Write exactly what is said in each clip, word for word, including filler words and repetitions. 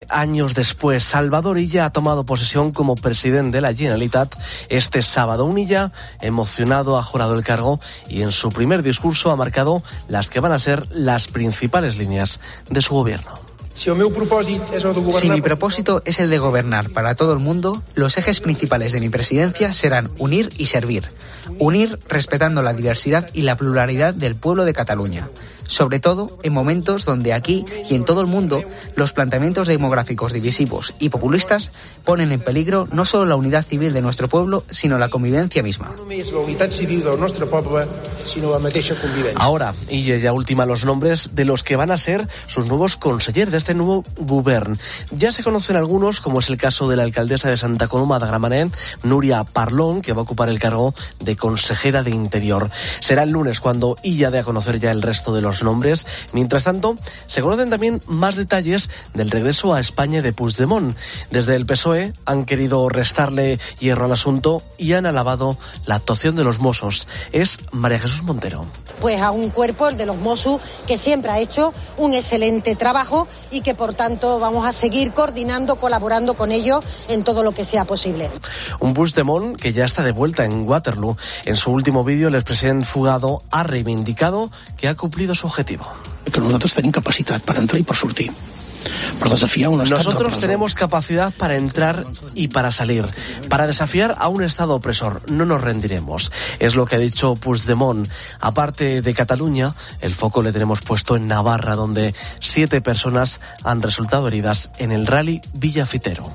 años después, Salvador Illa ha tomado posesión como presidente de la Generalitat este sábado. Un Illa emocionado ha jurado el cargo y en su primer discurso ha marcado las que van a ser las principales líneas de su gobierno. Si mi propósito es el de gobernar para todo el mundo, los ejes principales de mi presidencia serán unir y servir. Unir respetando la diversidad y la pluralidad del pueblo de Cataluña. Sobre todo en momentos donde aquí y en todo el mundo los planteamientos demográficos divisivos y populistas ponen en peligro no solo la unidad civil de nuestro pueblo, sino la convivencia misma. Ahora, y ya última, los nombres de los que van a ser sus nuevos consejeros de este nuevo govern. Ya se conocen algunos, como es el caso de la alcaldesa de Santa Coloma de Gramenet, Núria Parlon, que va a ocupar el cargo de consejera de Interior. Será el lunes cuando Illa dé a conocer ya el resto de los nombres. Mientras tanto, se conocen también más detalles del regreso a España de Puigdemont. Desde el P S O E han querido restarle hierro al asunto y han alabado la actuación de los Mossos. Es María Jesús Montero. Pues a un cuerpo, el de los Mossos, que siempre ha hecho un excelente trabajo y que por tanto vamos a seguir coordinando, colaborando con ellos en todo lo que sea posible. Un Puigdemont que ya está de vuelta en Waterloo. En su último vídeo, el expresidente fugado ha reivindicado que ha cumplido su objetivo. Que nosotros tenemos capacidad para entrar y por sortir. Per desafiar un estat Nosotros repressor. tenemos capacidad para entrar y para salir, para desafiar a un Estado opresor. No nos rendiremos. Es lo que ha dicho Puigdemont. Aparte de Cataluña, el foco le tenemos puesto en Navarra, donde siete personas han resultado heridas en el rally Villafitero.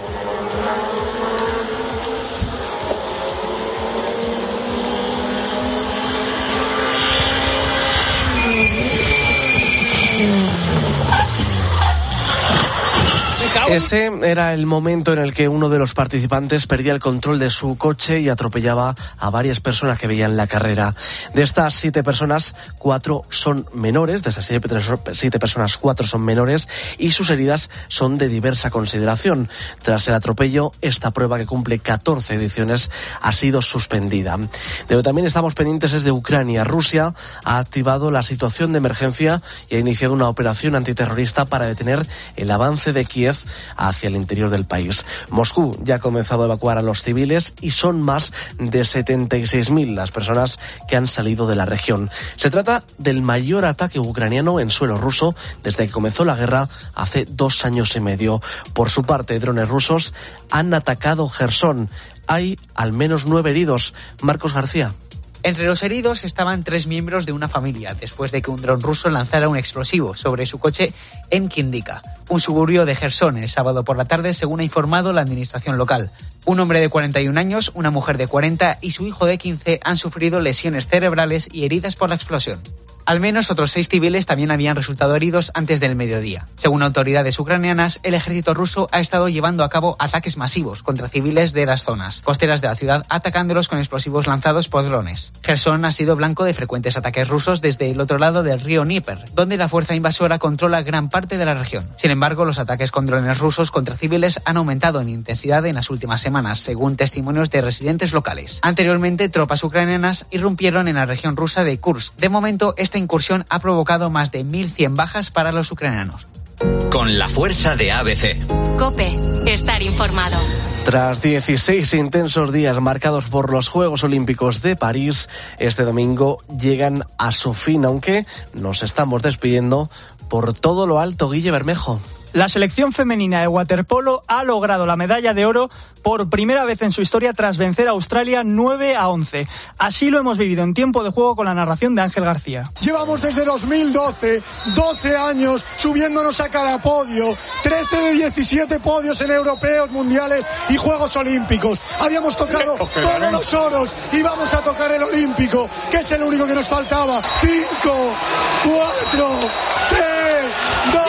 Ese era el momento en el que uno de los participantes perdía el control de su coche y atropellaba a varias personas que veían la carrera. De estas siete personas, cuatro son menores, de estas siete, siete personas, cuatro son menores y sus heridas son de diversa consideración. Tras el atropello, esta prueba, que cumple catorce ediciones, ha sido suspendida. De lo que también estamos pendientes es de Ucrania. Rusia ha activado la situación de emergencia y ha iniciado una operación antiterrorista para detener el avance de Kiev hacia el interior del país. Moscú ya ha comenzado a evacuar a los civiles y son más de setenta y seis mil las personas que han salido de la región. Se trata del mayor ataque ucraniano en suelo ruso desde que comenzó la guerra hace dos años y medio. Por su parte, drones rusos han atacado Jersón. Hay al menos nueve heridos. Marcos García. Entre los heridos estaban tres miembros de una familia, después de que un dron ruso lanzara un explosivo sobre su coche en Kindika, un suburbio de Jersón, el sábado por la tarde, según ha informado la administración local. Un hombre de cuarenta y un años, una mujer de cuarenta y su hijo de quince han sufrido lesiones cerebrales y heridas por la explosión. Al menos otros seis civiles también habían resultado heridos antes del mediodía. Según autoridades ucranianas, el ejército ruso ha estado llevando a cabo ataques masivos contra civiles de las zonas costeras de la ciudad, atacándolos con explosivos lanzados por drones. Jersón ha sido blanco de frecuentes ataques rusos desde el otro lado del río Dnieper, donde la fuerza invasora controla gran parte de la región. Sin embargo, los ataques con drones rusos contra civiles han aumentado en intensidad en las últimas semanas, según testimonios de residentes locales. Anteriormente, tropas ucranianas irrumpieron en la región rusa de Kursk. De momento, esta incursión ha provocado más de mil cien bajas para los ucranianos. Con la fuerza de A B C. COPE. Estar informado. Tras dieciséis intensos días marcados por los Juegos Olímpicos de París, este domingo llegan a su fin, aunque nos estamos despidiendo por todo lo alto. Guille Bermejo. La selección femenina de waterpolo ha logrado la medalla de oro por primera vez en su historia tras vencer a Australia nueve a once. Así lo hemos vivido en tiempo de juego con la narración de Ángel García. Llevamos desde dos mil doce, doce años subiéndonos a cada podio, trece de diecisiete podios en europeos, mundiales y Juegos Olímpicos. Habíamos tocado todos los oros y vamos a tocar el olímpico, que es el único que nos faltaba. cinco, cuatro, tres, dos...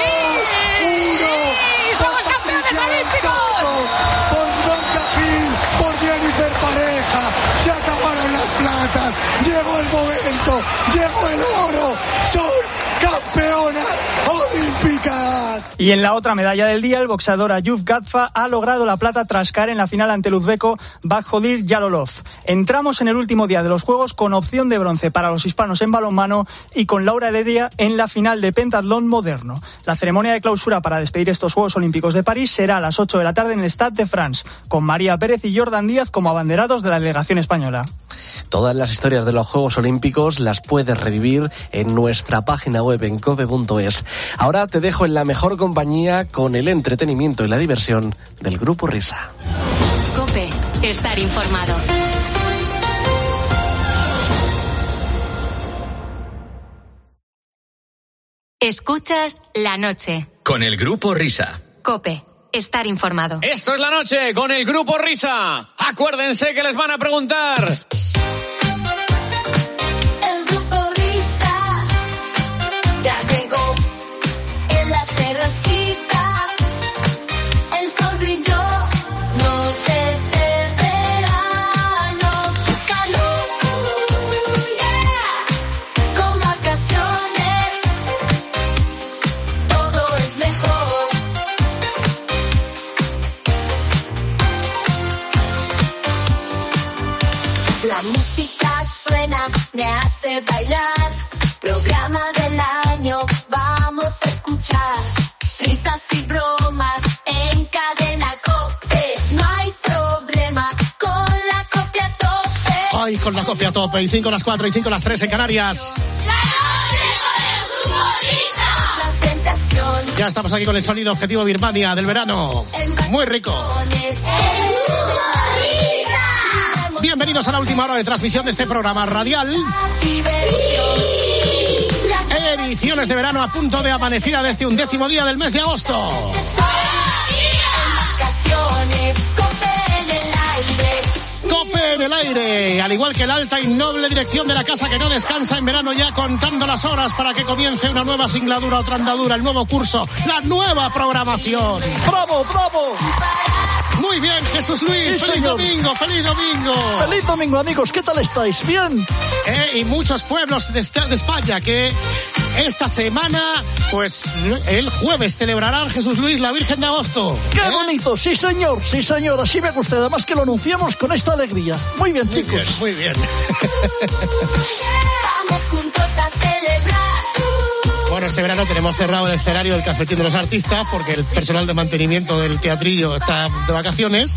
¡Somos campeones olímpicos! Por Blanca Gil, por Jennifer Pareja, se acabaron las platas, llegó el momento, llegó el oro, sois campeonas olímpicas. olímpicas. Y en la otra medalla del día, el boxeador Ayub Gatfa ha logrado la plata tras caer en la final ante el uzbeco Bakhtir Jalolov. Entramos en el último día de los Juegos con opción de bronce para los hispanos en balonmano y con Laura Heredia en la final de pentatlón moderno. La ceremonia de clausura para despedir estos Juegos Olímpicos de París será a las ocho de la tarde en el Stade de France, con María Pérez y Jordan Díaz como abanderados de la delegación española. Todas las historias de los Juegos Olímpicos las puedes revivir en nuestra página web en cope punto es. Ahora te dejo en la mejor compañía con el entretenimiento y la diversión del Grupo Risa. COPE, estar informado. Escuchas La Noche. Con el Grupo Risa. COPE, estar informado. Esto es La Noche con el Grupo Risa. Acuérdense que les van a preguntar. El Grupo Risa ya llegó en la terracita. El sol brilló, noches de verano, calor, yeah. Con vacaciones todo es mejor. La música suena, me hace bailar. Programa del año, vamos a escuchar. Risas y bromas en cadena COPE. No hay problema con la copia tope. Ay, con la copia tope. Y cinco las cuatro y cinco las tres en Canarias. La noche con el Grupo Risa. La sensación. Ya estamos aquí con el sonido objetivo Birmania del verano. Muy rico. Bienvenidos a la última hora de transmisión de este programa radial. Ediciones de verano a punto de amanecida de este undécimo día del mes de agosto. Cope en el aire, al igual que la alta y noble dirección de la casa que no descansa en verano, ya contando las horas para que comience una nueva singladura, otra andadura, el nuevo curso, la nueva programación. ¡Bravo, bravo! Muy bien, Jesús Luis, sí, feliz señor. domingo, feliz domingo. Feliz domingo, amigos, ¿qué tal estáis? ¿Bien? Eh, y muchos pueblos de, de España que esta semana, pues el jueves celebrarán, Jesús Luis, la Virgen de Agosto. ¡Qué ¿Eh? bonito! Sí, señor, sí, señor, así me gusta, además que lo anunciamos con esta alegría. Muy bien, muy chicos. Bien, muy bien. Vamos juntos a celebrar. Bueno, este verano tenemos cerrado el escenario del Cafetín de los Artistas porque el personal de mantenimiento del teatrillo está de vacaciones.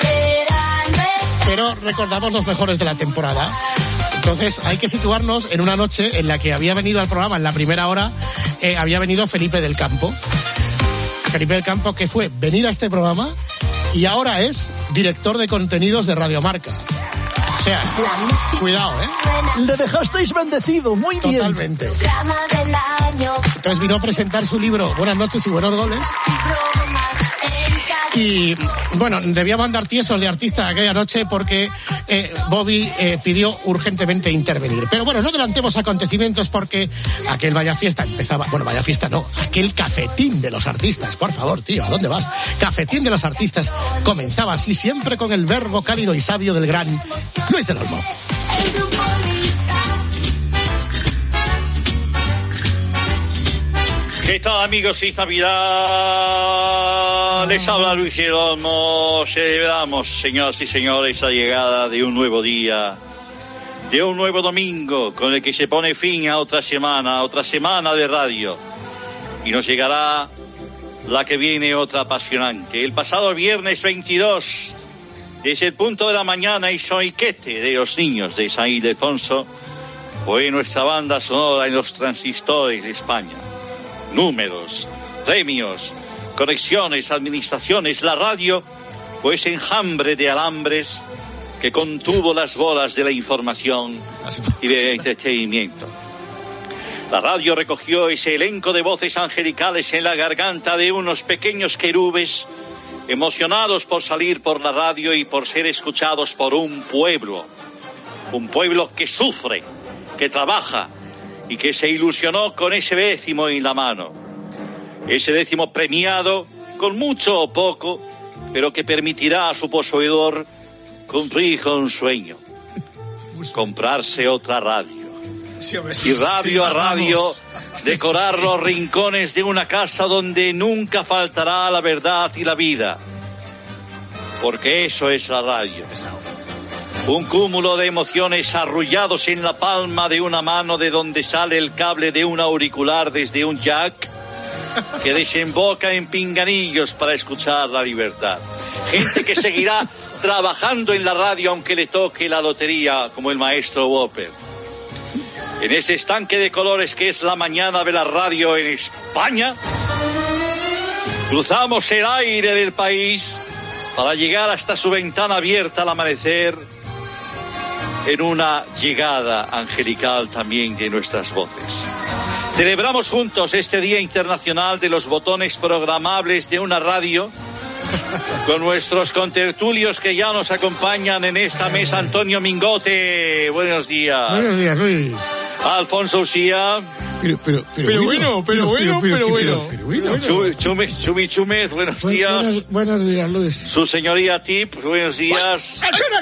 Pero recordamos los mejores de la temporada. Entonces hay que situarnos en una noche en la que había venido al programa en la primera hora, eh, había venido Felipe del Campo. Felipe del Campo, que fue venir a este programa y ahora es director de contenidos de Radio Marca. O sea, cuidado, ¿eh? Le dejasteis bendecido, muy bien. Totalmente. Entonces vino a presentar su libro Buenas noches y buenos goles. Y bueno, debía mandar tiesos de artista aquella noche porque eh, Bobby eh, pidió urgentemente intervenir. Pero bueno, no adelantemos acontecimientos porque aquel Vaya Fiesta empezaba... Bueno, Vaya Fiesta no, aquel Cafetín de los Artistas. Por favor, tío, ¿a dónde vas? Cafetín de los Artistas comenzaba así, siempre con el verbo cálido y sabio del gran Luis del Olmo. ¿Qué tal, amigos? Feliz Navidad. Les habla Luis del Olmo. Celebramos, señoras y señores, la llegada de un nuevo día, de un nuevo domingo, con el que se pone fin a otra semana, a otra semana de radio. Y nos llegará la que viene, otra apasionante. El pasado viernes veintidós, desde el punto de la mañana, y Soiquete de los niños de San Ildefonso fue nuestra banda sonora en los transistores de España. Números, premios, conexiones, administraciones, la radio fue ese enjambre de alambres que contuvo las bolas de la información y del entretenimiento. La radio recogió ese elenco de voces angelicales en la garganta de unos pequeños querubes emocionados por salir por la radio y por ser escuchados por un pueblo, un pueblo que sufre, que trabaja y que se ilusionó con ese décimo en la mano. Ese décimo premiado con mucho o poco, pero que permitirá a su poseedor cumplir con un sueño: comprarse otra radio. Y radio a radio decorar los rincones de una casa donde nunca faltará la verdad y la vida. Porque eso es la radio. Un cúmulo de emociones arrullados en la palma de una mano, de donde sale el cable de un auricular desde un jack que desemboca en pinganillos para escuchar la libertad. Gente que seguirá trabajando en la radio aunque le toque la lotería, como el maestro Whopper. En ese estanque de colores que es la mañana de la radio en España, cruzamos el aire del país para llegar hasta su ventana abierta al amanecer, en una llegada angelical también de nuestras voces. Celebramos juntos este Día Internacional de los Botones Programables de una radio, con nuestros contertulios que ya nos acompañan en esta mesa. Antonio Mingote, buenos días. Buenos días, Luis. Alfonso Usía. Pero, pero, pero, pero bueno, pero bueno, pero bueno. Pero bueno. Chumi, Chumi Chúmez, buenos Bu- días. Buenos, buenos días, Luis. Su señoría Tip, buenos días.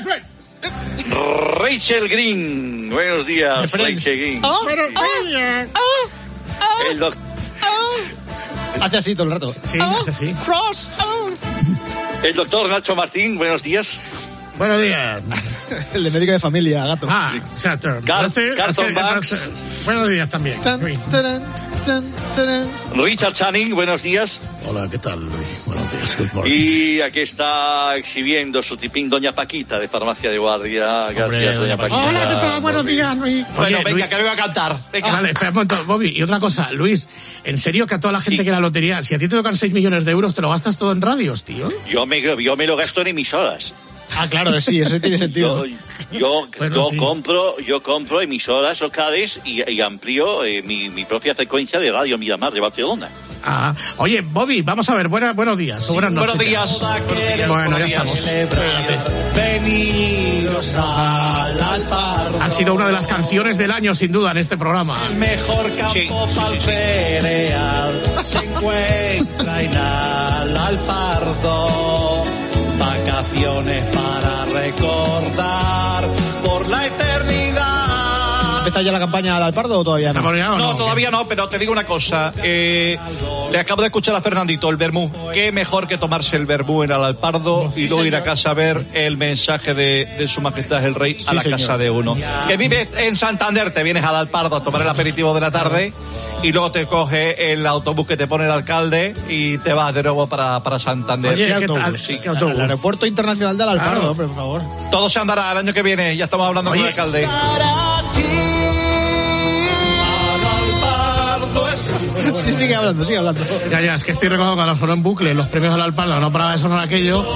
Rachel Green, buenos días. Rachel Green. Oh, buenos días. Oh, oh, El doc- oh. Hace así todo el rato. Sí, hace así. Ross, oh. El doctor Nacho Martín, buenos días. Buenos días. El de médico de familia, gato. Ah, exacto. Car- No sé, Carson es que- Bax. no sé. Buenos días también. Tan, Luis. taran, tan, taran. Richard Channing, buenos días. Hola, ¿qué tal, Luis? Buenos días. Good morning. Y aquí está exhibiendo su tipín Doña Paquita de Farmacia de Guardia. Gracias, Hombre, Doña Paquita. Hola, ¿qué tal? Buenos días, Luis. Bueno, Oye, venga, Luis- que vengo a cantar. Venga. Vale, espera un momento, Bobby. Y otra cosa, Luis, ¿en serio que a toda la gente Sí. que la lotería, si a ti te tocan seis millones de euros, te lo gastas todo en radios, tío? Yo me, yo me lo gasto en emisoras. Ah, claro, sí, eso tiene sentido. Yo, yo, Bueno, yo sí. compro yo compro emisoras locales y, y amplío eh, mi, mi propia frecuencia de Radio Miramar de Barcelona. Ah, oye, Bobby, vamos a ver, buena, buenos días, o buenas noches. Buenos días. Bueno, Buenos ya días. estamos. Espérate. Venidos al Alpardo. Ha sido una de las canciones del año, sin duda, en este programa. El mejor campo Sí, sí, pa'l sí, sí. cereal se encuentra en al Alpardo. Vacaciones para recordar por la eternidad. ¿Empieza ya la campaña al Alpardo o todavía ¿Estamos ya o No, no? todavía no, pero te digo una cosa. Eh, le acabo de escuchar a Fernandito, el vermú. Qué mejor que tomarse el vermú en el Alpardo y luego ir a casa a ver el mensaje de, de su majestad el rey a Sí, la señor. casa de uno. Que vive en Santander, te vienes al Alpardo a tomar el aperitivo de la tarde y luego te coge el autobús que te pone el alcalde y te vas de nuevo para, para Santander. Oye, ¿Qué ¿qué tal? autobús? Sí, ¿qué Al autobús? aeropuerto internacional del Alpardo, Claro. hombre, por favor. Todo se andará el año que viene, ya estamos hablando Oye. con el alcalde. Sí, sigue hablando, sigue hablando. Ya, ya, es que estoy recordando cuando sonó en bucle los premios al Alpardo, no paraba de sonar aquello.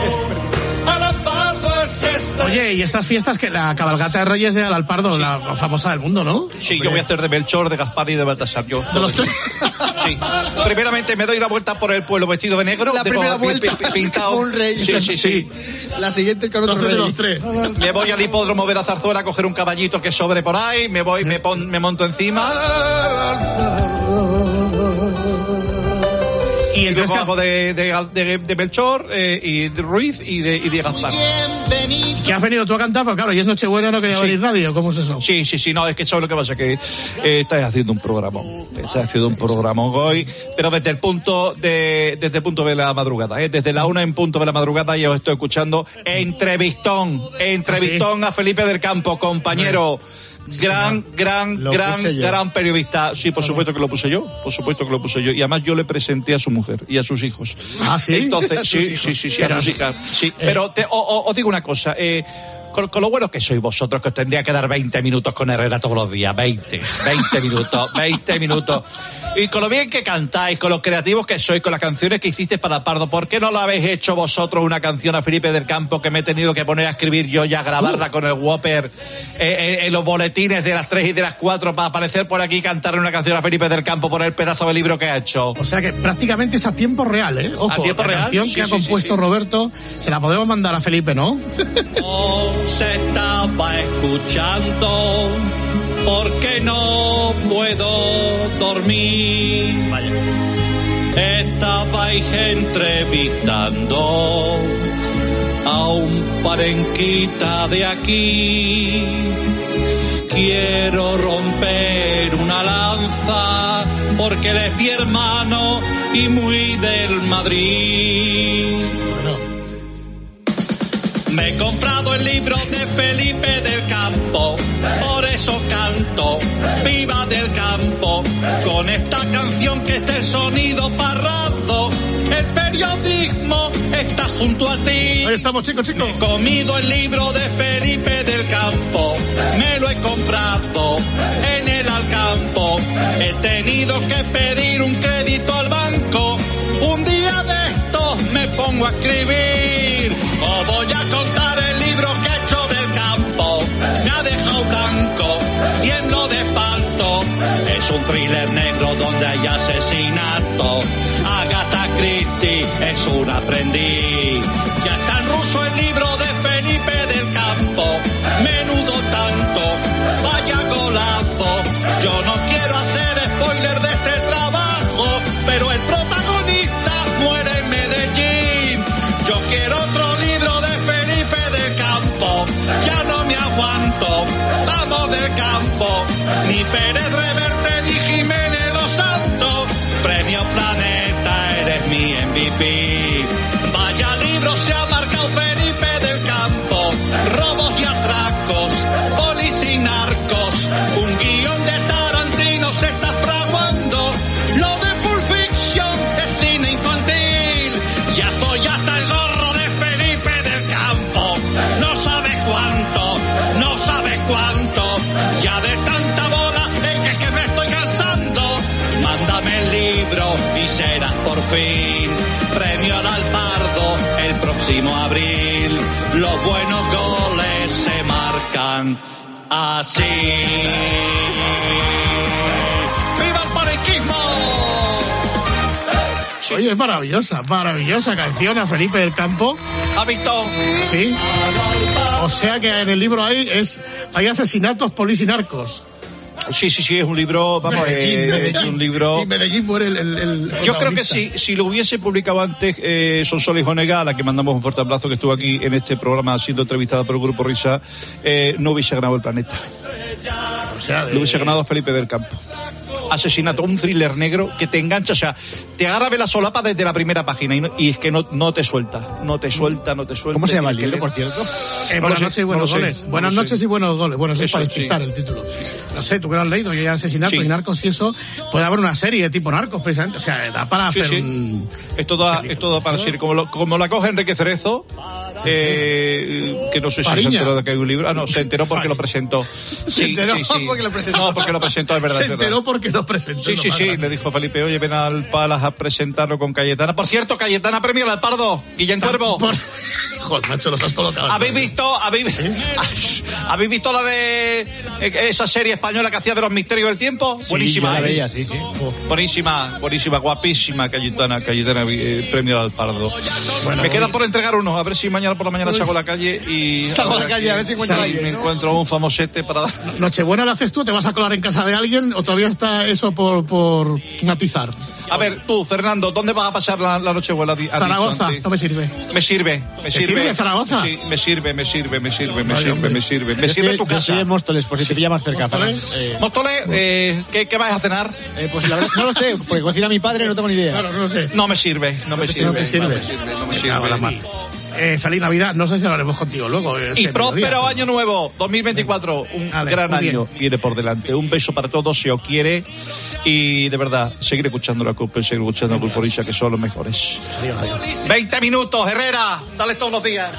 Oye, y estas fiestas, que la cabalgata de Reyes de Alpardo, la famosa del mundo, ¿no? Sí, yo voy a hacer de Melchor, de Gaspar y de Baltasar. Yo, De los tres. Sí. Primeramente me doy la vuelta por el pueblo vestido de negro. La de- primera pi- vuelta pi- pintado. con un rey. Sí, sí, sí. La siguiente es con otro Entonces, de rey. los tres. Me voy al hipódromo de la Zarzuela a coger un caballito que sobre por ahí, me voy, me, pon- me monto encima Y y luego entonces, hago de, de, de, de Melchor eh, y de Ruiz y de, y de Gaspar. ¿qué has venido tú a cantar? Pues claro, y es Nochebuena, no quería Sí. venir nadie, ¿cómo es eso? Sí, sí, sí, no, es que eso es lo que pasa, que eh, estáis haciendo un programa, estáis haciendo un programa hoy, pero desde el punto de, desde el punto de la madrugada, ¿eh? Desde la una en punto de la madrugada ya os estoy escuchando entrevistón, entrevistón a Felipe del Campo, compañero. Gran, gran, Lo gran, puse yo. gran periodista. Sí, por supuesto que lo puse yo. Por supuesto que lo puse yo. Y además yo le presenté a su mujer y a sus hijos. Ah, ¿sí? Entonces, A sus sí, hijos. sí, sí, sí, Pero- a sus hijas. Sí, pero te, o- o- os digo una cosa. Eh, con, con lo bueno que sois vosotros, que os tendría que dar veinte minutos con Herrera todos los días. veinte, veinte minutos, veinte minutos. Y con lo bien que cantáis, con los creativos que sois, con las canciones que hicisteis para Pardo, ¿por qué no lo habéis hecho vosotros una canción a Felipe del Campo que me he tenido que poner a escribir yo y a grabarla con el Whopper eh, en, en los boletines de las tres y de las cuatro para aparecer por aquí y cantar una canción a Felipe del Campo por el pedazo de libro que ha hecho? O sea que prácticamente es a tiempo real, ¿eh? Ojo, ¿A tiempo la real? canción Sí, que ha sí, compuesto sí, sí. Roberto, se la podemos mandar a Felipe, ¿no? Se estaba escuchando porque no puedo dormir. Estabais entrevistando a un parenquita de aquí. Quiero romper una lanza porque él es mi hermano y muy del Madrid. Me he comprado el libro de Felipe del Campo, por eso canto, viva del campo, con esta canción que es del sonido parrado, el periodismo está junto a ti. Ahí estamos, chicos, chicos. He comido el libro de Felipe del Campo, me lo he comprado en el Alcampo, he tenido que pedir un crédito al banco, un día de estos me pongo a escribir, os voy a contar el libro que he hecho del campo, me ha dejado blanco, lleno de espanto, es un thriller negro donde hay asesinato, Agatha Christie es un aprendiz, ya está en ruso el libro de Felipe del Campo, menudo tanto, vaya golazo, yo no quiero hacer spoiler de este trabajo, pero el protagonista muere en Medellín, yo quiero otro libro de Felipe del Campo, ya no me aguanto, vamos del campo, ni Pérez Reverte ni Jiménez Los Santos, premio Planeta, eres mi M V P, vaya libro se ha marcado Felipe del Campo, robos y atracos, polis y narcos, un guión de Tarantino se está fraguando, lo de Pulp Fiction es cine infantil, ya estoy hasta el gorro de Felipe del Campo, no sabe cuánto, no sabe cuánto, ya de tanta bola es que, que me estoy cansando, mándame el libro y serás por fin premio al Alpardo el próximo abril, los buenos goles se marcan así. ¡Viva el paniquismo! Oye, es maravillosa, maravillosa canción a Felipe del Campo. ¿Ha visto? Sí. O sea que en el libro hay, es, hay asesinatos, polis y narcos. Sí, sí, sí, es un libro, vamos, Medellín, eh, Medellín. es un libro... Y Medellín muere el, el, el Yo creo que protagonista. si, si lo hubiese publicado antes eh, Sonsoles Onega, a la que mandamos un fuerte abrazo, que estuvo aquí en este programa siendo entrevistada por el Grupo Risa, eh, no hubiese ganado el Planeta. O sea, de... Lo hubiese ganado Felipe del Campo. Asesinato, un thriller negro que te engancha, o sea, te agarra de la solapa desde la primera página y, no, y es que no, no te suelta, no te suelta, no te suelta. ¿Cómo se llama el Tienes libro, que por cierto? Eh, No buenas lo noches sé, y buenos no lo sé, goles. no Buenas lo noches sé. y buenos goles. Bueno, eso, es Eso, para despistar sí. el título. No sé, tú que lo has leído, que hay asesinatos Sí. y narcos y eso, puede haber una serie de tipo narcos, precisamente. O sea, da para Sí, hacer sí. un... Esto da, esto da para ser, como, lo, como la coge Enrique Cerezo, eh, que no sé si Fariña. se enteró de que hay un libro. Ah, no, se enteró porque lo presentó. Sí, Se enteró sí, sí. porque lo presentó. No, porque lo presentó, es verdad. Se es verdad. enteró porque lo presentó. Sí, lo sí, más sí, grande. le dijo Felipe, oye, ven al Palas a presentarlo con Cayetana. Por cierto, Cayetana premio al Pardo, Guillén Cuervo. Por... Joder, macho, los has colocado. ¿Habéis visto, habéis, ¿habéis visto la de esa serie española que hacía de los misterios del tiempo? Sí, Buenísima. yo la ¿eh? veía, sí, sí. Buenísima, buenísima, guapísima Cayetana, Cayetana eh, premio al Pardo. Bueno, me queda voy- por entregar uno, a ver si mañana por la mañana salgo a la calle y... Salgo a la calle, a ver si encuentro a Sí, alguien, me ¿no? encuentro un famosete para dar... Nochebuena la haces tú, ¿te vas a colar en casa de alguien o todavía está eso por, por matizar? A ver, tú, Fernando, ¿dónde vas a pasar la, la Nochebuena? Has dicho Zaragoza, antes. no me sirve. Me sirve, me sirve. sirve Zaragoza? Sí, me sirve, me sirve, me sirve, me Vale, sirve, hombre. me sirve. Me Yo sirve estoy- tu Yo casa. soy en Móstoles, por si te pilla más cerca. ¿Móstoles? Fran. Eh, Móstoles, eh, ¿qué, ¿qué vas a cenar? eh, pues la verdad, no lo sé, porque cocina mi padre, no tengo ni idea. Claro, no lo sé. No me sirve, no me te- sirve. no te sirve. No me sirve, no me Me cago en la sirve. mar. Eh, feliz Navidad, no sé si lo haremos contigo luego. este Y próspero mediodía. año nuevo, dos mil veinticuatro, un Vale, gran muy bien. año viene por delante. Un beso para todos, si os quiere. Y de verdad, seguir escuchando la Copa, seguir escuchando a Culporicha, que son los mejores. Adiós, adiós. veinte minutos, Herrera, dale todos los días.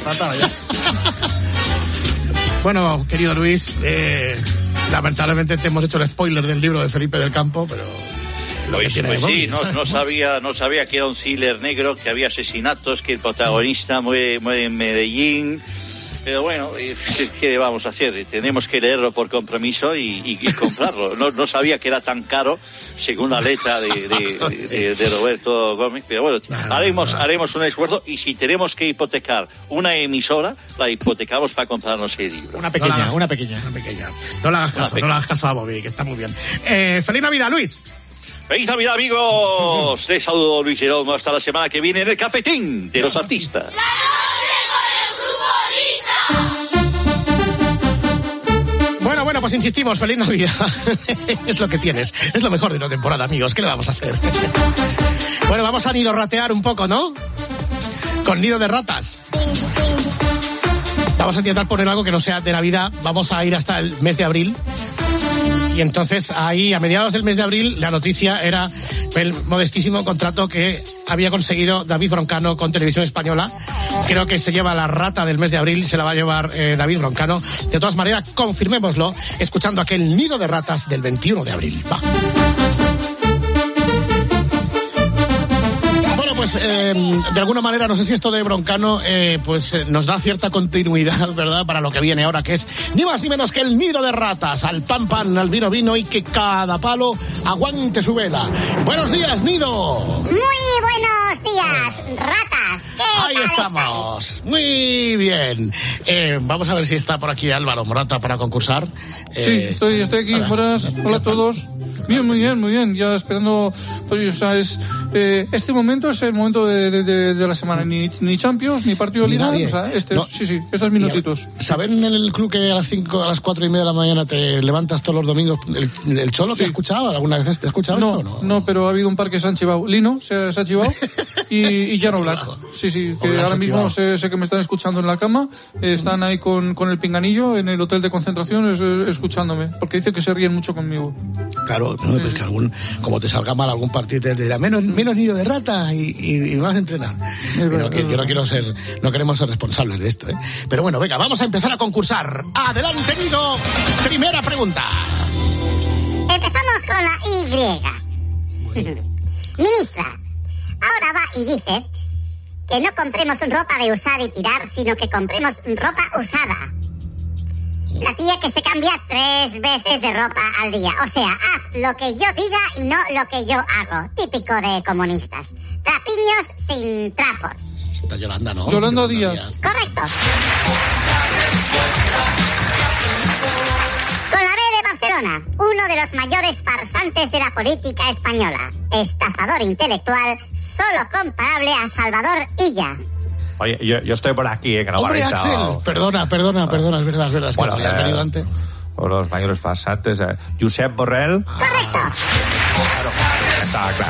Bueno, querido Luis, eh, lamentablemente te hemos hecho el spoiler del libro de Felipe del Campo, pero lo que Pues, tiene pues de sí, móvil, no, ¿sabes? no sabía, no sabía que era un thriller negro, que había asesinatos, que el protagonista muere, muere en Medellín. Pero bueno, eh, ¿qué le vamos a hacer? Tenemos que leerlo por compromiso y, y- y comprarlo. No, no sabía que era tan caro, según la letra de, de- de- de Roberto Gómez. Pero bueno, haremos, haremos un esfuerzo y si tenemos que hipotecar una emisora, la hipotecamos para comprarnos el libro. Una No pequeña, la hagas- una pequeña. Una pequeña. No le hagas caso, no pequeña. le hagas caso a Bobby, que está muy bien. Eh, feliz Navidad, Luis. ¡Feliz Navidad, amigos! Les saludo Luis Jerónimo hasta la semana que viene en el Cafetín de los Artistas. Bueno, bueno, pues insistimos, feliz Navidad. Es lo que tienes, es lo mejor de la temporada, amigos. ¿Qué le vamos a hacer? Bueno, vamos a nido ratear un poco, ¿no? Con nido de ratas. Vamos a intentar poner algo que no sea de Navidad. Vamos a ir hasta el mes de abril. Y entonces ahí, a mediados del mes de abril, la noticia era el modestísimo contrato que había conseguido David Broncano con Televisión Española. Creo que se lleva la rata del mes de abril, se la va a llevar eh, David Broncano. De todas maneras, confirmémoslo escuchando aquel nido de ratas del veintiuno de abril. Va. Pues eh, de alguna manera, no sé si esto de Broncano eh, pues eh, nos da cierta continuidad, ¿verdad?, para lo que viene ahora, que es ni más ni menos que el nido de ratas, al pan pan, al vino vino y que cada palo aguante su vela. Buenos días, nido. Muy buenos días, ratas. ¿Qué Ahí tal estamos. estáis? Muy bien. Eh, vamos a ver si está por aquí Álvaro Morata para concursar. Sí, Eh, estoy, estoy aquí, hola. buenas, hola a todos. Bien, muy bien, muy bien. Ya esperando, pues, o sea, es, eh, este momento es el momento de, de, de, de la semana. Ni, ni Champions, ni partido de Ni Liga. nadie. O sea, este No. es, sí, sí, estos minutitos. ¿Saben en el club que a las cinco, a las cuatro y media de la mañana te levantas todos los domingos? ¿El, el Cholo te ha escuchado? ¿Alguna vez te ha escuchado No, esto o no? no, pero ha habido un par que se han chivado. Lino se, se ha chivado y, y Jan Oblak. Sí, sí, que Oblak se ahora ha mismo chivado. sé, sé que me están escuchando en la cama. eh, Están ahí con, con el pinganillo en el hotel de concentración es- eh, escuchándome. Porque dice que se ríen mucho conmigo. Claro, no, pues que algún, como te salga mal algún partido te dirá menos, menos nido de rata y, y, y vas a entrenar. Pero que yo no quiero ser, no queremos ser responsables de esto, ¿eh? Pero bueno, venga, vamos a empezar a concursar. Adelante, nido. Primera pregunta. Empezamos con la Y. Ministra, ahora va y dice que no compremos ropa de usar y tirar, sino que compremos ropa usada. La tía que se cambia tres veces de ropa al día. O sea, haz lo que yo diga y no lo que yo hago. Típico de comunistas. Trapiños sin trapos. Está Yolanda, ¿no? Yolanda Díaz. Correcto. Con la B de Barcelona, uno de los mayores farsantes de la política española. Estafador intelectual, solo comparable a Salvador Illa. Oye, yo, yo estoy por aquí, eh, que no me Hombre, habéis Axel, dado- perdona, perdona, perdona, es verdad, es verdad. Es que Bueno, no habías eh, venido antes. por los mayores farsantes. Eh. Josep Borrell. Correcto. Estaba claro.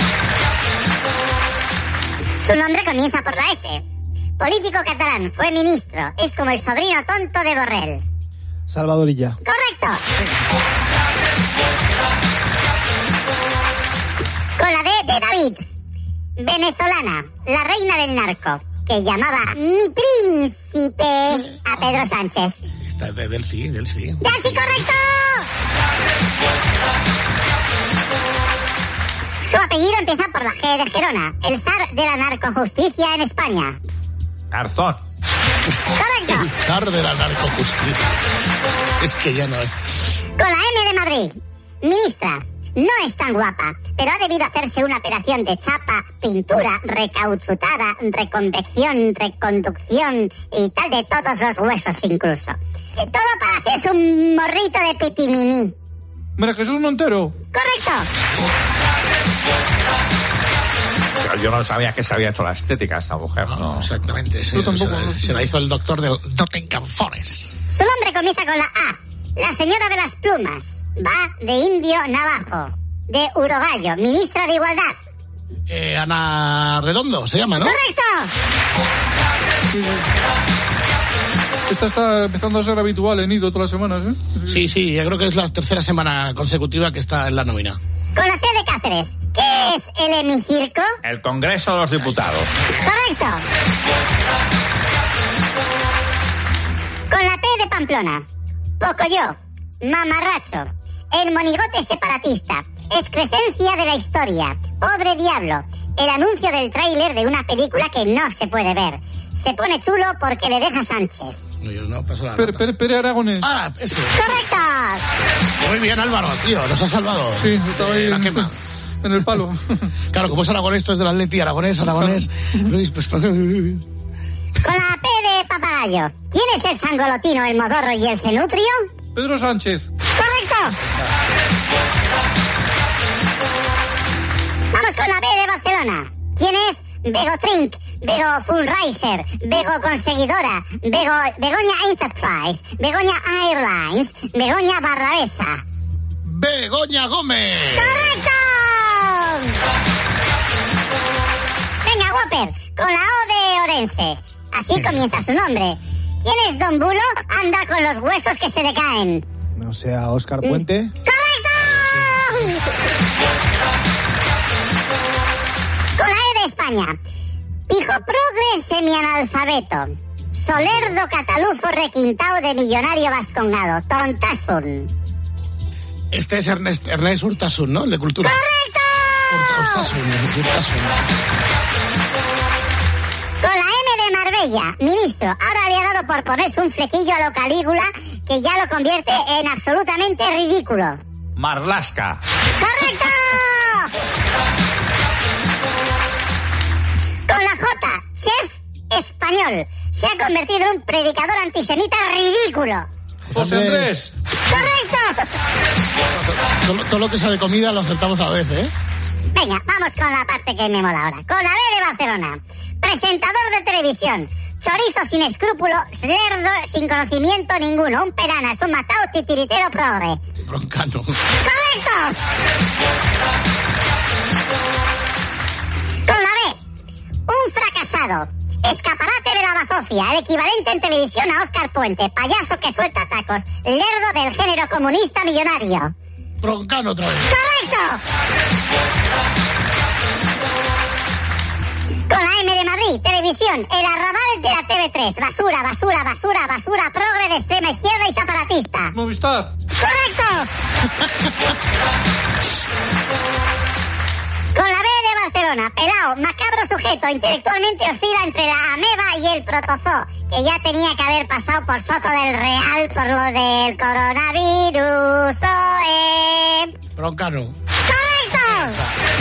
Su nombre comienza por la S. Político catalán, fue ministro. Es como el sobrino tonto de Borrell. Salvador Illa. Correcto. Con la D de David. Venezolana, la reina del narco, que llamaba mi príncipe a Pedro Sánchez. Está de, del sí, del sí. ¡Ya sí, correcto! Su apellido empieza por la G de Gerona, el zar de la narcojusticia en España. Garzón. Correcto. El zar de la narcojusticia. Es que ya no es. Con la M de Madrid. Ministra, no es tan guapa, pero ha debido hacerse una operación de chapa, pintura, recauchutada, reconvección, reconducción y tal de todos los huesos incluso. Todo para hacerse un morrito de pitimini. Mira, Jesús Montero. Correcto. Pero yo no sabía que se había hecho la estética esta mujer. No, exactamente. Se, Yo tampoco, se, no. se la hizo el doctor del Nottingham Forest. Su nombre comienza con la A. La señora de las plumas. Va de indio navajo. De urogallo. Ministra de Igualdad. Eh, Ana Redondo se llama, ¿no? ¡Correcto! Esta está empezando a ser habitual en Ido todas las semanas, ¿eh? Sí, sí, yo creo que es la tercera semana consecutiva que está en la nómina. Con la C de Cáceres. ¿Qué es el hemicirco? El Congreso de los Diputados. Correcto. Con la P de Pamplona. Pocoyo. Mamarracho. El monigote separatista. Excrescencia de la historia. Pobre diablo. El anuncio del tráiler de una película que no se puede ver. Se pone chulo porque le deja Sánchez. No, yo no, paso la Pere, nota. Pere, Pere Aragonés. Ah, ese. ¡Correcto! Muy bien, Álvaro, tío, nos ha salvado. Sí, estaba ahí Eh, la en, quema. en el palo. Claro, como es aragonés, esto es del Atleti, aragonés, aragonés. Luis, pues... Con la P de Papagayo. ¿Quién es el zangolotino, el modorro y el cenutrio? Pedro Sánchez. ¡Correcto! Vamos con la B de Barcelona. ¿Quién es Begotrink, Bego Fundraiser, Bego Conseguidora, Bego, Begoña Enterprise, Begoña Airlines, Begoña Barrabesa. Begoña Gómez. ¡Correcto! Venga, Whopper, con la O de Orense. Así comienza su nombre. ¿Quién es Don Bulo? Anda con los huesos que se le caen. No sea Óscar Puente. ¡Correcto! Con la E de España. Pijo progre semianalfabeto. Solerdo catalufo requintao de millonario vascongado. Tontasun. Este es Ernest, Ernest Urtasun, ¿no? El de Cultura. ¡Correcto! Urtasun, Urtasun. Con la M de Marbella, ministro, ahora le ha dado por ponerse un flequillo a lo Calígula que ya lo convierte en absolutamente ridículo. Marlaska. ¡Correcto! Con la J, chef español, se ha convertido en un predicador antisemita ridículo. José Andrés. ¡Correcto! Todo, todo lo que sea de comida lo acertamos a la vez, ¿eh? Venga, vamos con la parte que me mola ahora. Con la B de Barcelona. Presentador de televisión. Chorizo sin escrúpulo, cerdo sin conocimiento ninguno. Un peranas, un matao, titiritero progre. Broncano. ¡Correcto! Con la B. Un fracasado. Escaparate de la bazofia, el equivalente en televisión a Óscar Puente. Payaso que suelta tacos. Lerdo del género comunista millonario. Broncano otra vez. ¡Correcto! Con la M de Madrid, televisión, el arrabal de la T V tres. Basura, basura, basura, basura, progre de extrema izquierda y separatista. Movistar. ¡Correcto! Con la B de Barcelona, pelao, macabro sujeto, intelectualmente oscila entre la ameba y el protozoo, que ya tenía que haber pasado por Soto del Real por lo del coronavirus. ¡Oe! Broncano. ¡Correcto!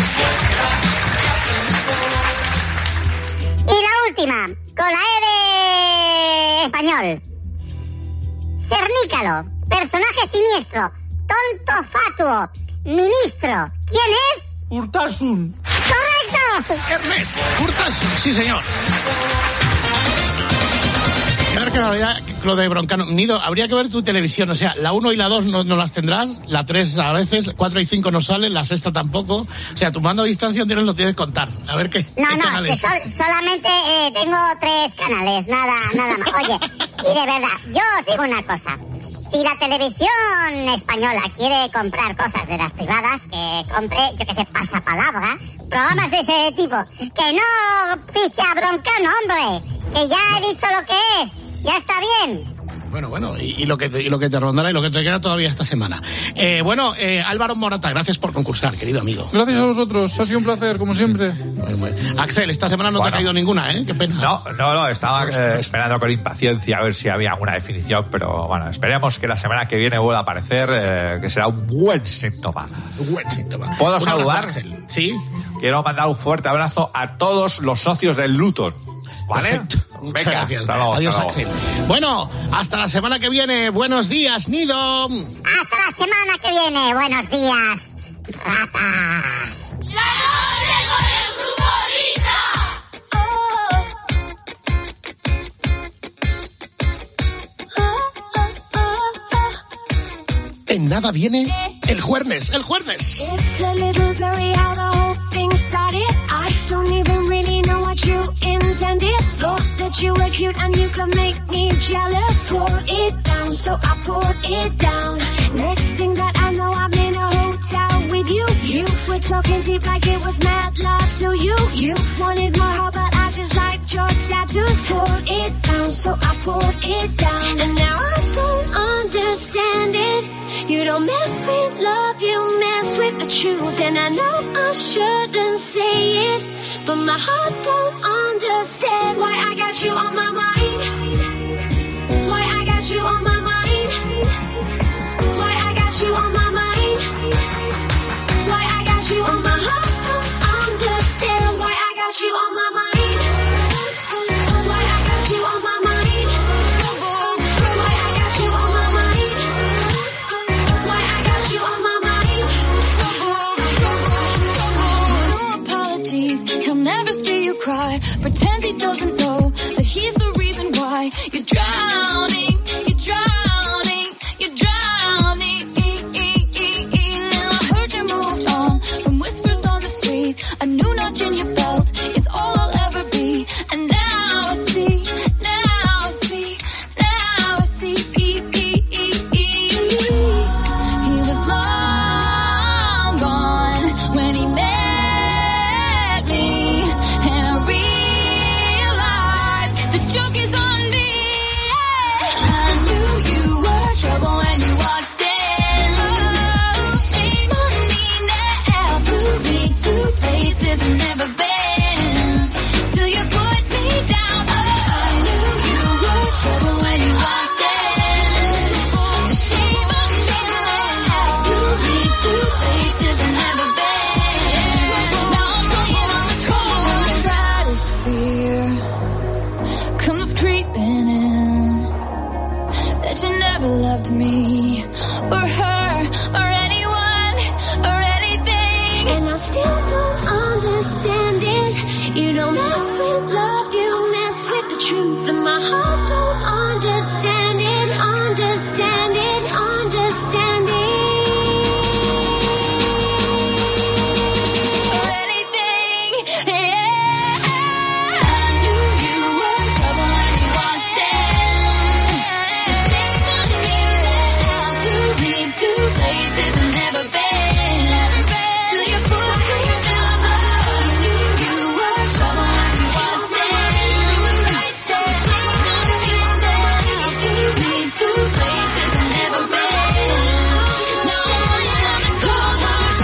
Y la última, con la E de español. Cernícalo, personaje siniestro, tonto fatuo, ministro. ¿Quién es? Urtasun. ¡Correcto! Ernest Urtasun, sí señor. Y ahora que la realidad, lo de Broncano, Nido, habría que ver tu televisión, o sea, la uno y la dos no, no las tendrás, la tres a veces, cuatro y cinco no salen, la sexta tampoco, o sea, tu mando a distancia tienes lo tienes que contar, a ver qué, No, qué no, canales. que sol- solamente eh, tengo tres canales, nada, nada más. Oye, y de verdad, yo os digo una cosa. Si la televisión española quiere comprar cosas de las privadas, que compre, yo que sé, pasapalabra, programas de ese tipo, que no fiche a Broncano, hombre, que ya he dicho lo que es, ya está bien. Bueno, bueno, y, y lo que te, y lo que te rondará y lo que te queda todavía esta semana. Eh, bueno, eh, Álvaro Morata, gracias por concursar, querido amigo. Gracias a vosotros, ha sido un placer, como siempre. Bueno, bueno. Axel, esta semana no Bueno. te ha caído ninguna, ¿eh? Qué pena. No, no, no, estaba eh, esperando con impaciencia a ver si había alguna definición, pero bueno, esperemos que la semana que viene vuelva a aparecer, eh, que será un buen síntoma. Un buen síntoma. ¿Puedo Un saludar? abrazo, Axel. Sí. Quiero mandar un fuerte abrazo a todos los socios del Luton. ¿Vale? Perfecto. Muchas Venga, gracias. hasta luego, Adiós, hasta Axel. luego. Bueno, hasta la semana que viene. Buenos días, Nido. Hasta la semana que viene, buenos días, ratas. La noche con el grupo Risa. En nada viene el jueves, el jueves. It's a little blurry how the whole thing started. I don't even really know what you intended. Thought that you were cute and you could make me jealous. Poured it down, so I poured it down. Next thing that I know, I'm in a hotel with you. You were talking deep like it was mad love to you. You wanted more heart, but I just liked your tattoos. Poured it down, so I poured it down. And now I don't understand it. You don't mess with love, you mess with the truth. And I know I shouldn't say it, but my heart don't understand why I got you on my mind. Why I got you on my mind. Why I got you on my mind. Why I got you on my heart don't understand why I got you on my mind. Why I got you on my mind. Why I got you on my mind. Why I got you on my mind. No apologies, he'll never see you cry. Pretend he doesn't know that he's the reason why you're drowning, you're drowning, you're drowning. Now I heard you moved on from whispers on the street. A new notch in your belt is all I'll ever be. And now I see, now I see, now I see. He was long gone when he met me, and I realized the joke is on me. I knew you were trouble when you walked in. Oh, shame on me now. Flew me to places I've never been till you put me down. Oh, I knew you were trouble when you walked in. So shame on me now. Flew me to places I've never been. Now I'm laying on the cold. Stratosphere comes creeping in. That you never loved me or her or anyone or anything. And I still don't understand it. You don't mess with love, you mess with the truth. And my heart don't understand it, understand it, understand it. Or anything, yeah. I knew you were trouble when you walked in. So shame on me now. Flew me to places I've never been. Till you put me down. I knew you were trouble when you walked in. So shame on me now. Flew me to places I've never been. Now I'm laying on the cold hard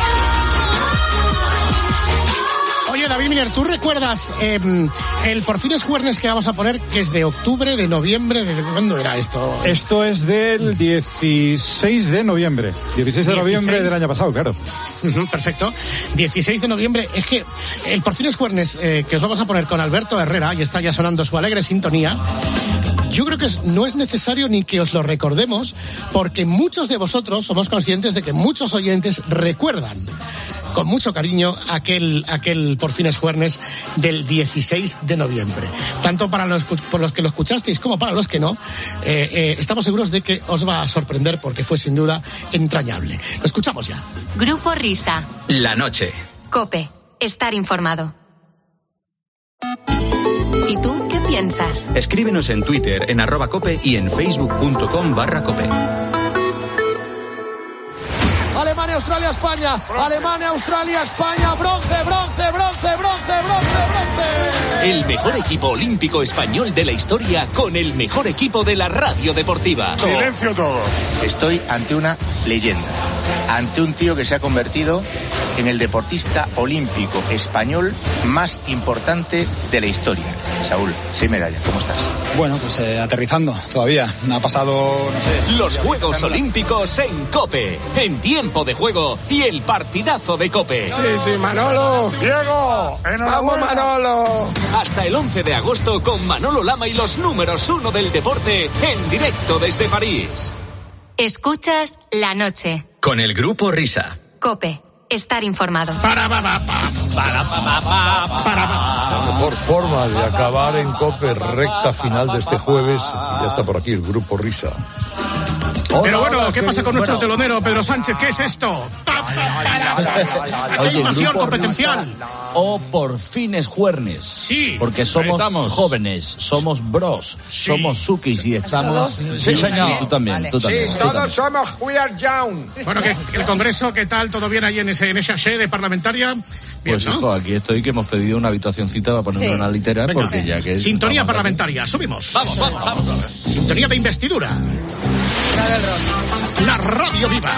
ground. Oye, David Miner, ¿tú recuerdas eh, el Por fin es Juernes que vamos a poner, que es de octubre, de noviembre? ¿De cuándo era esto? Esto es del dieciséis de noviembre. dieciséis de noviembre dieciséis. del año pasado, claro. Ujú, perfecto. dieciséis de noviembre. Es que el Por fin es Juernes eh, que os vamos a poner con Alberto Herrera, y está ya sonando su alegre sintonía. Yo creo que es- no es necesario ni que os lo recordemos, porque muchos de vosotros somos conscientes de que muchos oyentes recuerdan con mucho cariño aquel, aquel Por fin es Juernes del dieciséis de noviembre. Tanto para los, por los que lo escuchasteis como para los que no, eh, eh, estamos seguros de que os va a sorprender, porque fue sin duda entrañable. Lo escuchamos ya. Grupo Risa. La noche. Cope. Estar informado. ¿Y tú qué piensas? Escríbenos en Twitter, en arroba cope y en facebook.com barra cope. Alemania, Australia, España. Alemania, Australia, España. Bronce, bronce, bronce, bronce, bronce, bronce. El mejor equipo olímpico español de la historia con el mejor equipo de la radio deportiva. Silencio todos. Estoy ante una leyenda, ante un tío que se ha convertido en el deportista olímpico español más importante de la historia. Saúl, seis medallas, ¿cómo estás? Bueno, pues eh, aterrizando todavía. Me ha pasado, no sé. Los Juegos Olímpicos en Cope. En tiempo de juego y el partidazo de Cope. Sí, sí, Manolo. Diego, ¡Vamos, Manolo! Hasta el once de agosto con Manolo Lama y los números uno del deporte en directo desde París. Escuchas La Noche. Con el Grupo Risa. Cope. Estar informado. Para, pa, pa, pa. Para, pa, pa, pa. Para, pa. La mejor forma de acabar en Cope, recta final de este jueves. Y ya está por aquí el Grupo Risa. Pero bueno, hola, ¿qué qué- pasa con nuestro bueno. telonero, Pedro Sánchez? ¿Qué es esto? Pa, pa, para, para. Hay invasión competencial. O por fin es Juernes. Sí. Porque somos Estamos. jóvenes, somos bros, somos sukis y estamos... ¿Todos? Sí, señor. Tú también, tú también. tú también. somos We Are Young. Bueno, que que el Congreso, ¿qué tal? ¿Todo bien ahí en, ese, en esa sede parlamentaria? Bien, Pues ¿no? hijo, aquí estoy que hemos pedido una habitacioncita para ponerle Sí. una litera Venga. porque ya que... Sintonía vamos a- parlamentaria, subimos. Vamos, vamos, vamos. Sintonía de investidura. La radio viva.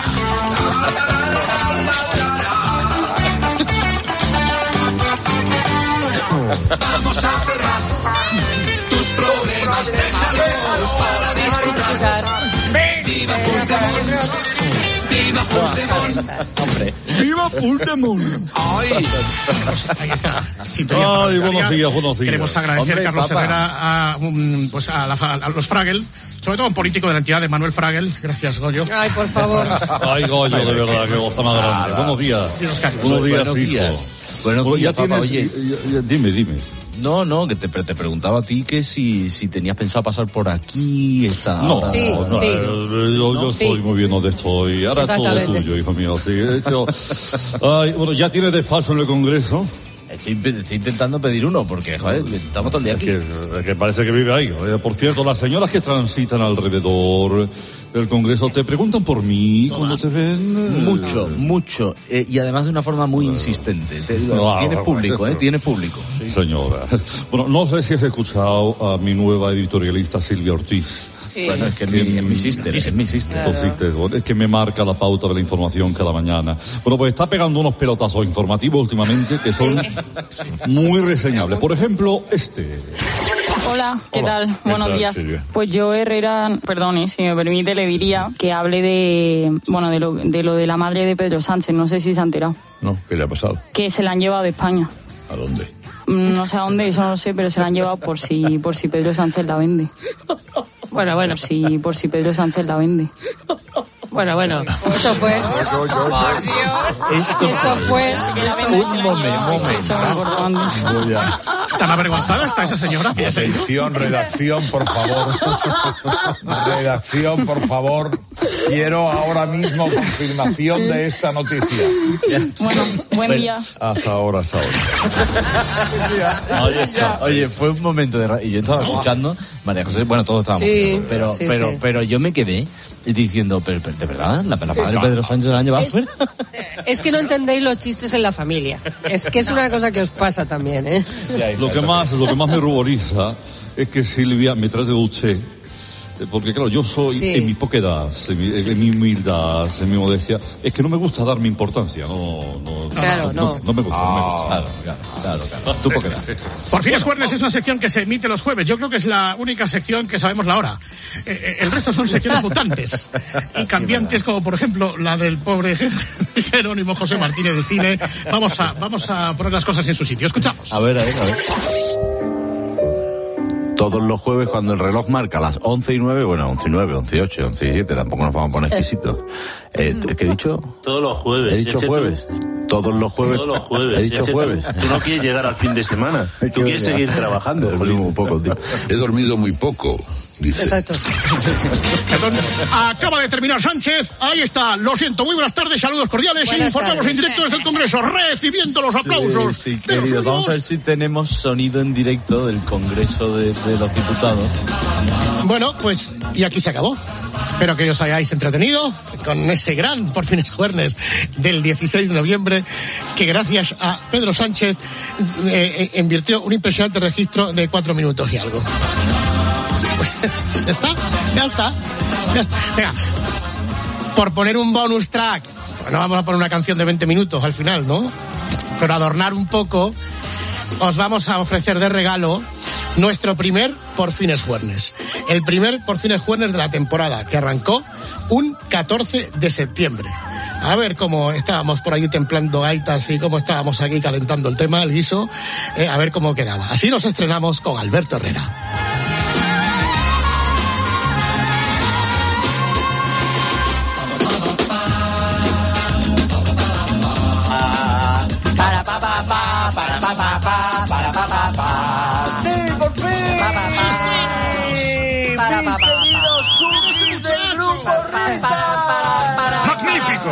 Vamos a cerrar tus problemas, déjalos para disfrutar. Viva Puigdemont, viva Puigdemont. Hombre. ¡Viva Puigdemont! Ay, ahí está. Sintonía Ay, parlamentaria. buenos días, buenos días. Queremos agradecer, Hombre, Carlos papá. Herrera, a, um, pues a, la, a los Fragel, sobre todo un político de la entidad de Manuel Fragel. Gracias, Goyo. Ay, por favor. Ay, Goyo, de verdad, que goza más grande. Buenos días. Dios, Carlos. Buenos días, Buenos hijo. días. Bueno, Oye, ya papá, tienes... oye. ya- ya- dime, dime. No, no, que te, te preguntaba a ti que si, si tenías pensado pasar por aquí. Esta No, hora. sí, no, sí. eh, yo, yo Sí. estoy muy bien donde estoy. Ahora todo tuyo, hijo mío. Sí, esto- Ay, bueno, ¿ya tienes despacho en el Congreso? Estoy, estoy intentando pedir uno porque, joder, estamos todo el día aquí. Que, que parece que vive ahí. Eh, Por cierto, las señoras que transitan alrededor del Congreso te preguntan por mí cuando te ven. Mucho, mucho. Eh, y además de una forma muy insistente. Te digo, Ah, tienes bueno, público, ¿eh? Tienes público. Señora. Bueno, no sé si has escuchado a mi nueva editorialista Silvia Ortiz. Sí. Bueno, es que es mi, es mi sister, es mi sister. Pues sí, te- bueno, es que me marca la pauta de la información cada mañana. Bueno, pues está pegando unos pelotazos informativos últimamente que son muy reseñables. Por ejemplo, este. Hola, ¿qué Hola. tal? ¿Qué Buenos tal, días. Silvia? Pues yo, Herrera, perdone, si me permite, le diría que hable de, bueno, de lo, de lo de la madre de Pedro Sánchez. No sé si se ha enterado. No, ¿qué le ha pasado? Que se la han llevado de España. ¿A dónde? Mm, No sé a dónde, eso no lo sé, pero se la han llevado por si, por si Pedro Sánchez la vende. Bueno, bueno. Por si, por si Pedro Sánchez la vende. Bueno, bueno, esto fue... Por Dios. Esto fue... Un momento, ¿Tan avergonzada está esa señora? Que ya se ha ido? Atención, redacción, por favor. Redacción, por favor. Quiero ahora mismo confirmación de esta noticia. Bueno, buen día. Hasta ahora, hasta ahora. Oye, oye, fue un momento de ra- y yo estaba escuchando, María José, bueno, todos estábamos Sí, escuchando, pero, sí, pero, sí. pero yo me quedé diciendo, pero, pero ¿de verdad? ¿La, la madre de Pedro Sánchez la han llevado Es- fuera? Es que no entendéis los chistes en la familia. Es que es una cosa que os pasa también, ¿eh? Lo que más, lo que más me ruboriza es que Silvia me trate de usted. eh, Porque claro, yo soy, Sí. en mi poca edad, en mi, en mi humildad, en mi modestia, es que no me gusta darme importancia, no, no, Claro, no. no me gusta, no me gusta. Claro, claro, claro, claro. Tú poca edad. Por fines jueves es una sección que se emite los jueves. Yo creo que es la única sección que sabemos la hora. Eh, eh, el resto son secciones mutantes y cambiantes, como por ejemplo la del pobre Jerónimo José Martínez del cine. Vamos a, vamos a poner las cosas en su sitio. Escuchamos. A ver, a ver, a ver. Todos los jueves cuando el reloj marca las once y nueve, bueno, once y nueve, once y ocho, once y siete, tampoco nos vamos a poner exquisitos. Eh, ¿Qué he dicho? Todos los jueves. He dicho Es que jueves. Todos los jueves. Todos los jueves. He dicho Es que jueves. Tú, tú no quieres llegar al fin de semana. Tú quieres seguir trabajando. He dormido muy poco, tío. He dormido muy poco, dice. Exacto. Perdón. Acaba de terminar Sánchez. Ahí está. Lo siento. Muy buenas tardes. Saludos cordiales. Buenas Informamos tardes. en directo desde el Congreso, recibiendo los aplausos. Sí, sí, de los querido. Vamos suyos. a ver si tenemos sonido en directo del Congreso de, de los Diputados. Bueno, pues y aquí se acabó. Espero que os hayáis entretenido con ese gran por fines jueves del dieciséis de noviembre, que gracias a Pedro Sánchez eh, eh, invirtió un impresionante registro de cuatro minutos y algo. Pues ya está, ya está, ya está. Venga, por poner un bonus track, no vamos a poner una canción de veinte minutos al final, ¿no? Pero adornar un poco, os vamos a ofrecer de regalo nuestro primer Por Fines Juernes. El primer Por Fines Juernes de la temporada, que arrancó un catorce de septiembre. A ver cómo estábamos por ahí templando gaitas y cómo estábamos aquí calentando el tema, el guiso, eh, a ver cómo quedaba. Así nos estrenamos con Alberto Herrera. Para pa pa pa, para pa pa pa, para pa pa pa. ¡Sí, por fin! Para pa pa Queridos subs del Grupo Risa. ¡Magnífico!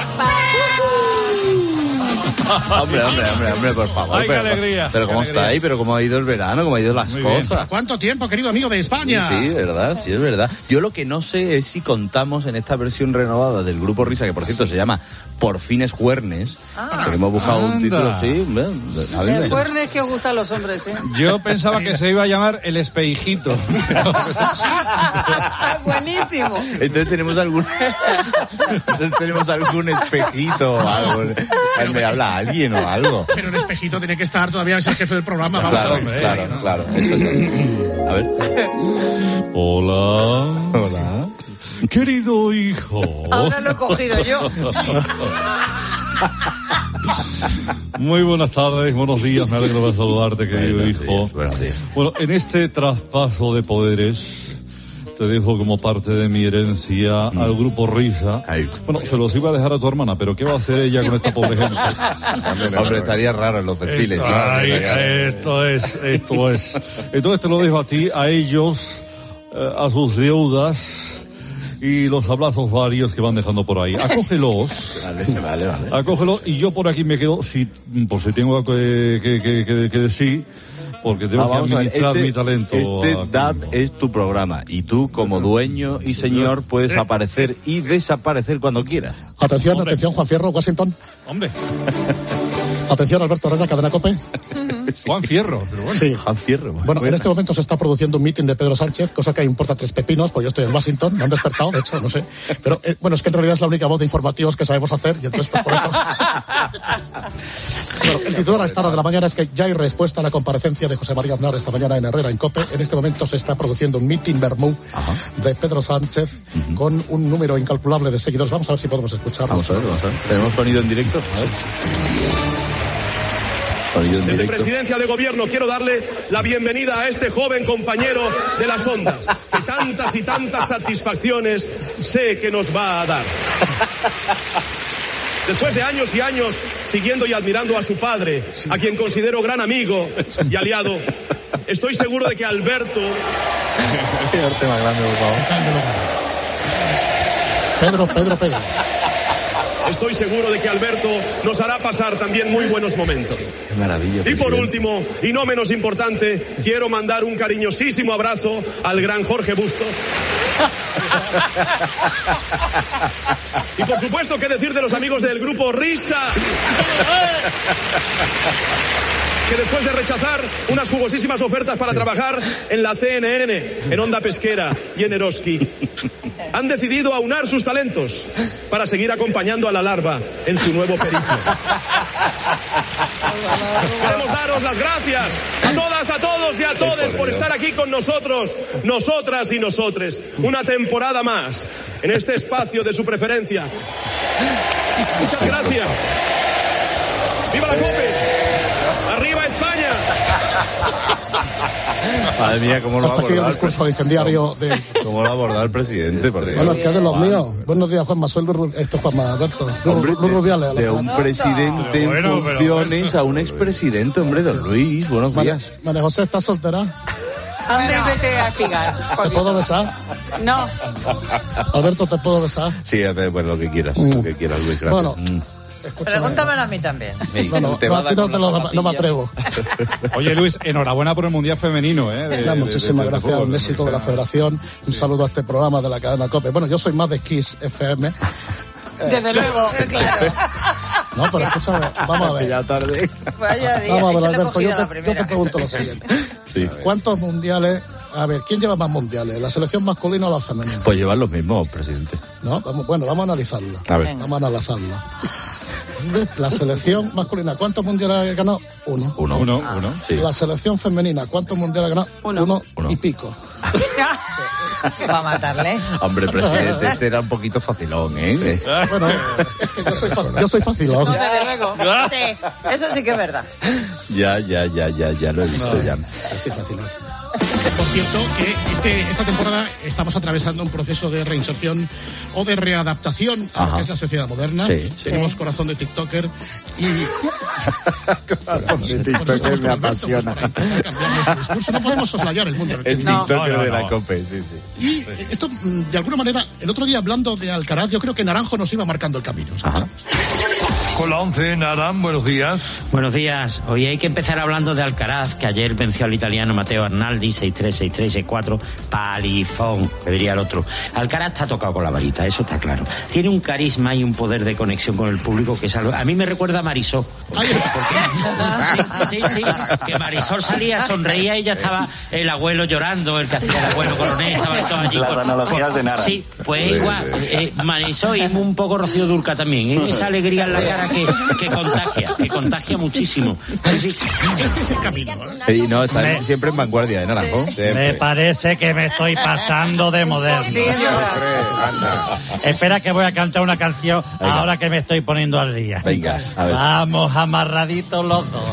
Hombre, hombre, hombre, hombre, por favor. Ay, qué pero, alegría, Pero qué cómo alegría. está ahí, pero cómo ha ido el verano, cómo ha ido las Muy bien. cosas. ¿Cuánto tiempo, querido amigo de España? Sí, verdad, sí, es verdad. Yo lo que no sé es si contamos en esta versión renovada del Grupo Risa, que por cierto se llama Por Fines Juernes, que hemos buscado un Anda. título, sí, a mí me- El jueves que os gustan los hombres, ¿eh? Yo pensaba que se iba a llamar El Espejito. Buenísimo. Entonces tenemos algún entonces tenemos algún espejito o algo. ¿Me habla alguien o algo? Pero el espejito tiene que estar todavía, es el jefe del programa. Vamos Claro, a ver. claro, claro. Eso es así. A ver. Hola. Hola. Querido hijo. Ahora lo he cogido yo. Muy buenas tardes, buenos días, me alegro de saludarte, querido Buenos hijo. días, buenos días. Bueno, en este traspaso de poderes te dejo como parte de mi herencia mm. al grupo Risa. Ay. Bueno, se los iba a dejar a tu hermana, pero ¿qué va a hacer ella con esta pobre gente? Hombre, estaría raro en los desfiles. Esto, ay, esto es, esto es. Entonces te lo dejo a ti, a ellos, eh, a sus deudas y los abrazos varios que van dejando por ahí. Acógelos. Vale, vale, vale. Acógelos y yo por aquí me quedo, si, por si tengo que, que, que, que, que decir, porque tengo ah, que administrar este, mi talento. Este D A D es tu programa y tú, como dueño y señor, puedes aparecer y desaparecer cuando quieras. Atención, Hombre. atención, Juan Fierro, Washington. Hombre. Atención, Alberto Herrera, Cadena COPE. Sí. Juan Fierro. Pero bueno. Sí. Juan Fierro. Bueno, buenas. En este momento se está produciendo un mitin de Pedro Sánchez, cosa que importa tres pepinos, pues yo estoy en Washington, me han despertado, de hecho, no sé. Pero eh, bueno, es que en realidad es la única voz de informativos que sabemos hacer y entonces pues, por eso... Bueno, el titular a esta hora de la mañana es que ya hay respuesta a la comparecencia de José María Aznar esta mañana en Herrera, en COPE. En este momento se está produciendo un mitin Bermú de Pedro Sánchez uh-huh. con un número incalculable de seguidores. Vamos a ver si podemos escucharlo. Vamos a ver, vamos a ver. ¿Tenemos sonido en directo? A ver. Desde Presidencia de Gobierno quiero darle la bienvenida a este joven compañero de las ondas, que tantas y tantas satisfacciones sé que nos va a dar. Después de años y años siguiendo y admirando a su padre, a quien considero gran amigo y aliado, estoy seguro de que Alberto... Pedro, Pedro, Pedro. Estoy seguro de que Alberto nos hará pasar también muy buenos momentos. Qué maravilla. Y por último, y no menos importante, quiero mandar un cariñosísimo abrazo al gran Jorge Bustos. Y por supuesto, ¿qué decir de los amigos del grupo Risa? Que después de rechazar unas jugosísimas ofertas para trabajar en la C N N, en Onda Pesquera y en Eroski, han decidido aunar sus talentos para seguir acompañando a la larva en su nuevo periplo. Queremos daros las gracias a todas, a todos y a todes por estar aquí con nosotros, nosotras y nosotres, una temporada más en este espacio de su preferencia. Muchas gracias. ¡Viva la COPE! ¡Arriba España! Madre mía, ¿cómo lo Hasta ha abordado? Aquí el discurso incendiario de... ¿Cómo lo ha abordado el presidente? Por Dios. Bueno, que es de los míos. Buenos días, Juanma. Soy Luz, esto es Juanma Alberto. Hombre, Luz Rubiales. De, de un presidente en bueno, funciones pero, pero, a un expresidente, hombre, don Luis. Buenos días. María José, ¿estás soltera? Ande y vete a espigar. ¿Te puedo besar? No. Alberto, ¿te puedo besar? Sí, bueno, lo que quieras. Mm. Lo que quieras, Luis. Gracias. Bueno. Mm. Pregúntamelo a mí también. No, no, te va no, no, lo, no me atrevo. Oye, Luis, enhorabuena por el Mundial Femenino. ¿eh? De, ya, muchísimas de, de, de, gracias, un éxito de la Federación. Un saludo a este programa de la cadena COPE. Bueno, yo soy más de Kiss F M. Desde luego, claro. No, pero escúchame, vamos a ver. Ya tarde. Vaya día, vamos a ver, Alberto, yo te, yo te pregunto lo siguiente. Sí. ¿Cuántos mundiales... A ver, ¿quién lleva más mundiales? ¿La selección masculina o la femenina? Pues llevan los mismos, presidente. No, vamos, bueno, vamos a analizarlo. A ver. Vamos a analizarlo. La selección masculina, ¿cuántos mundiales ganó? Uno. Uno. Uno, uno. Sí. La selección femenina, ¿cuántos mundiales ganó? Uno. Uno, Uno. y pico. Va a matarle. Hombre, presidente, este era un poquito facilón, ¿eh? Bueno, es que yo soy, facil, yo soy facilón. No, desde luego. Sí, eso sí que es verdad. Ya, ya, ya, ya, ya lo he visto no, ya. Sí, facilón. Por cierto, que este, esta temporada estamos atravesando un proceso de reinserción o de readaptación a lo que es la sociedad moderna. Sí, Tenemos sí. corazón de TikToker y... Corazón de TikToker me apasiona. Pues, para intentar cambiar nuestro discurso. No podemos soslayar el mundo. El no. TikToker no, no, de la no. COPE, sí, sí. Y esto, de alguna manera, el otro día hablando de Alcaraz, yo creo que Naranjo nos iba marcando el camino. Con la once, Naran, buenos días. Buenos días. Hoy hay que empezar hablando de Alcaraz, que ayer venció al italiano Matteo Arnaldi, seis tres, seis tres, seis cuatro, palizón, que diría el otro. Alcaraz está tocado con la varita, eso está claro. Tiene un carisma y un poder de conexión con el público que es algo... A mí me recuerda a Marisol. ¿Por qué? Sí, sí, sí, que Marisol salía, sonreía y ya estaba el abuelo llorando, el que hacía el abuelo coronel, estaba todo allí. Las con, analogías con, de Nara. Sí, pues igual, eh, Marisol y un poco Rocío Dúrcal también, ¿eh? Esa alegría en la cara que, que contagia, que contagia muchísimo. Sí, sí. Este es el camino. ¿eh? Y no, está me, siempre en vanguardia, ¿eh, Naranjo? Sí. Me parece que me estoy pasando de moderno. Sí, Espera que voy a cantar una canción. Venga. Ahora que me estoy poniendo al día. Venga, a ver. Vamos amarraditos los dos.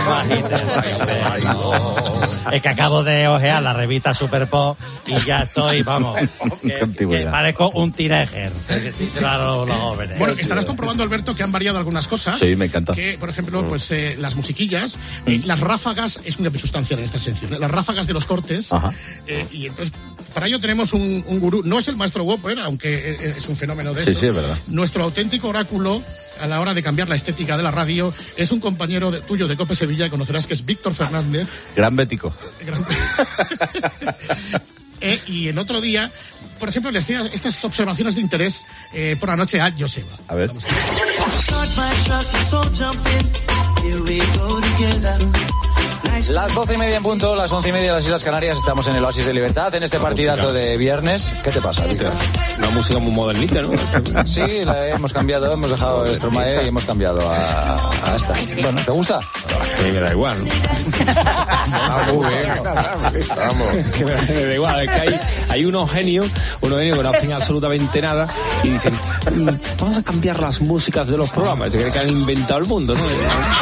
Es que acabo de ojear la revista Super Pop y ya estoy, vamos, que, que parezco un teenager. Claro, los jóvenes. Bueno, estarás comprobando, Alberto, que han variado algunas cosas. Sí, me encanta. Que, por ejemplo, pues eh, las musiquillas, eh, las ráfagas, es un cambio sustancial en esta sección, ¿eh? Las ráfagas de los cortes. Eh, y entonces, para ello tenemos un, un gurú. No es el maestro Whopper, aunque eh, es un fenómeno de esto. Sí, sí, es verdad. Nuestro auténtico oráculo a la hora de cambiar la estética de la radio es un compañero de, tuyo de Cope Sevilla, conocerás, que es Víctor Fernández. Gran bético. Gran... eh, y el otro día, por ejemplo, le hacía estas observaciones de interés eh, por la noche a Joseba. A ver. Vamos a ver. Las doce y media en punto, las once y media en las Islas Canarias, estamos en el Oasis de Libertad, en este partidazo de viernes. ¿Qué te pasa, Víctor? Una música muy modernita, ¿no? Sí, la hemos cambiado, hemos dejado el Stromae y hemos cambiado a, a esta. Bueno, ¿te gusta? Que me da igual, ¿no? Ah, muy bien. Vamos. Que me da igual, es que hay, hay unos genios, unos genios que no hacen absolutamente nada y dicen, vamos a cambiar las músicas de los programas. Se cree que han inventado el mundo, ¿no?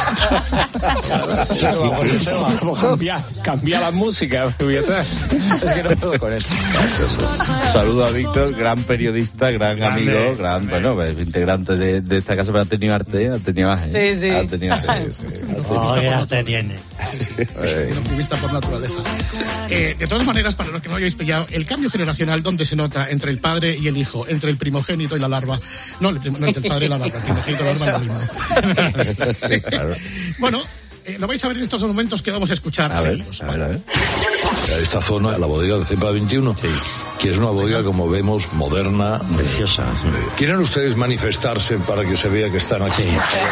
Vamos a cambiar, cambiar la música. Es que no puedo con eso. Saludo a Víctor, gran periodista, gran amigo, grande, gran, grande. Bueno, integrante de, de esta casa, pero ha tenido arte, ha tenido arte. Sí, sí. Ha tenido arte. Sí, sí. Oh, ya te tiene. Sí, sí. Un optimista por naturaleza. Eh, de todas maneras, para los que no hayáis pillado, el cambio generacional, ¿dónde se nota? Entre el padre y el hijo, entre el primogénito y la larva. No, no entre el padre y la larva, el primogénito y la larva es lo mismo. Sí, claro. Bueno, Eh, lo vais a ver en estos dos momentos que vamos a escuchar a seguidos. Ver, a ver, a ver. Esta zona, la bodega de Cepa veintiuno, sí, que es una bodega, como vemos, moderna, preciosa. ¿Quieren ustedes manifestarse para que se vea que están aquí?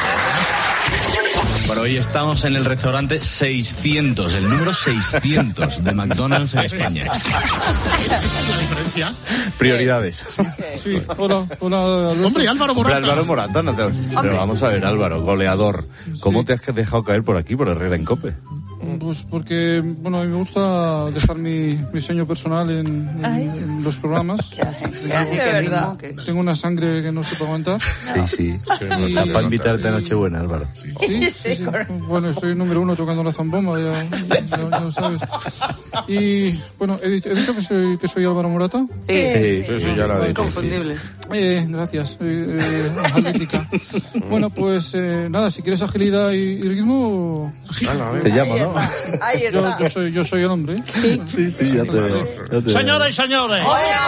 Bueno, hoy estamos en el restaurante seiscientos, el número seiscientos de McDonald's en España. ¿Esta es la diferencia? Prioridades. Sí, hola, hola. Hombre, Álvaro Morata. Hombre, Álvaro Morata, no te... Pero vamos a ver, Álvaro, goleador. ¿Cómo sí. te has dejado caer por aquí, por Herrera en Cope? Pues porque, bueno, a mí me gusta dejar mi, mi sello personal en, en, en los programas. De verdad. Tengo una sangre que no se puede aguantar. Sí, sí. Y... Para invitarte a Nochebuena, Álvaro. Sí, sí, sí, sí. Bueno, estoy número uno tocando la zambomba, ya, ya, ya lo sabes. Y, bueno, he, he dicho que soy, que soy Álvaro Morata. Sí, sí, sí, sí, ya lo he dicho. Inconfundible. Eh, gracias. Eh, eh, atlética. Bueno, pues, eh, nada, si quieres agilidad y, y ritmo... Te llamo, ¿no? Ahí está. Yo, yo, soy, yo soy el hombre. Sí, sí, sí, ya te veo. Ya te Señoras y señores.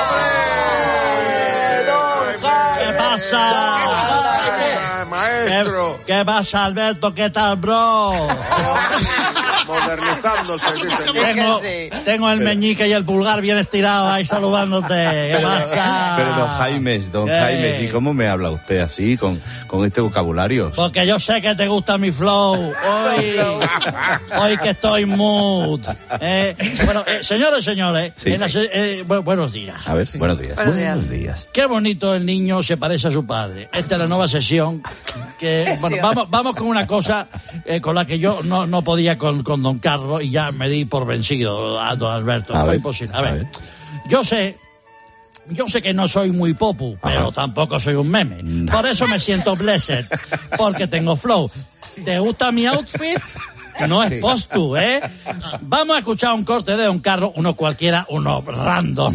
¿Qué pasa? Maestro. ¿Qué, ¿Qué pasa, Alberto? ¿Qué tal, bro? Modernizándose. Tengo, tengo el meñique y el pulgar bien estirados ahí saludándote. ¿Qué pero, pasa? Pero don Jaime, don ¿Qué? Jaime, ¿y cómo me habla usted así, con, con este vocabulario? Porque yo sé que te gusta mi flow. Hoy, hoy que estoy mood. Eh, bueno, eh, señores y señores, sí. en la, eh, bu buenos días. A ver, sí. buenos días. Buenos días. Buenos días. Qué bonito el niño se parece a su padre. Esta es la nueva sesión. Que, bueno, vamos, vamos con una cosa eh, con la que yo no, no podía con, con don Carlos y ya me di por vencido a don Alberto. A Fue ver, imposible. A a ver, ver, yo sé, yo sé que no soy muy popu, Ajá. pero tampoco soy un meme. No. Por eso me siento blessed, porque tengo flow. ¿Te gusta mi outfit? No es postu, ¿eh? Vamos a escuchar un corte de don Carlos, uno cualquiera, uno random.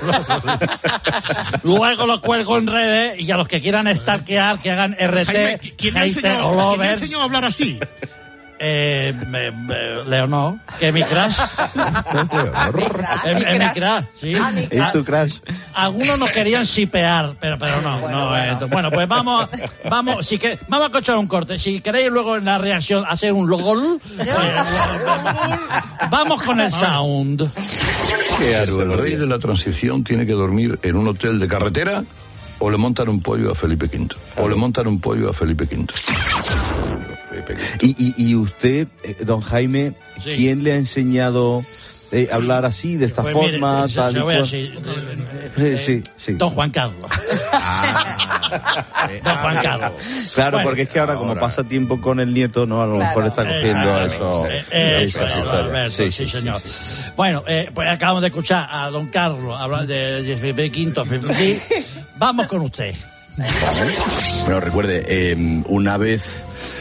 Luego lo cuelgo en redes y a los que quieran stalkear, que hagan R T, Jaime, ¿quién le enseñó, ¿quién le enseñó a hablar así? Eh, me, me, Leonor, que mi crush. Es mi, mi crush, sí. ¿Es tu crush? Algunos nos querían shipear, pero, pero no, bueno, no. Bueno. Eh, bueno, pues vamos, vamos, si que, vamos a escuchar un corte. Si queréis luego en la reacción hacer un gol, pues, vamos con el sound. ¿El rey de la transición tiene que dormir en un hotel de carretera o le montan un pollo a Felipe Quinto? O le montan un pollo a Felipe Quinto. Y, y, y usted, eh, don Jaime, sí. ¿quién le ha enseñado eh, a hablar así, de esta pues forma, mire, tal se, se y cual? Así, eh, sí, sí. Don Juan Carlos. Don Juan Carlos. Claro, Bueno, porque es que ahora, como pasa tiempo con el nieto, no, a lo mejor está cogiendo eso. Eh, eh, eso, esa eso, historia. Alberto, Sí, sí, sí, señor. Bueno, eh, pues acabamos de escuchar a don Carlos hablar de, de Felipe Quinto. Felipe. Vamos con usted. Bueno, recuerde, eh, una vez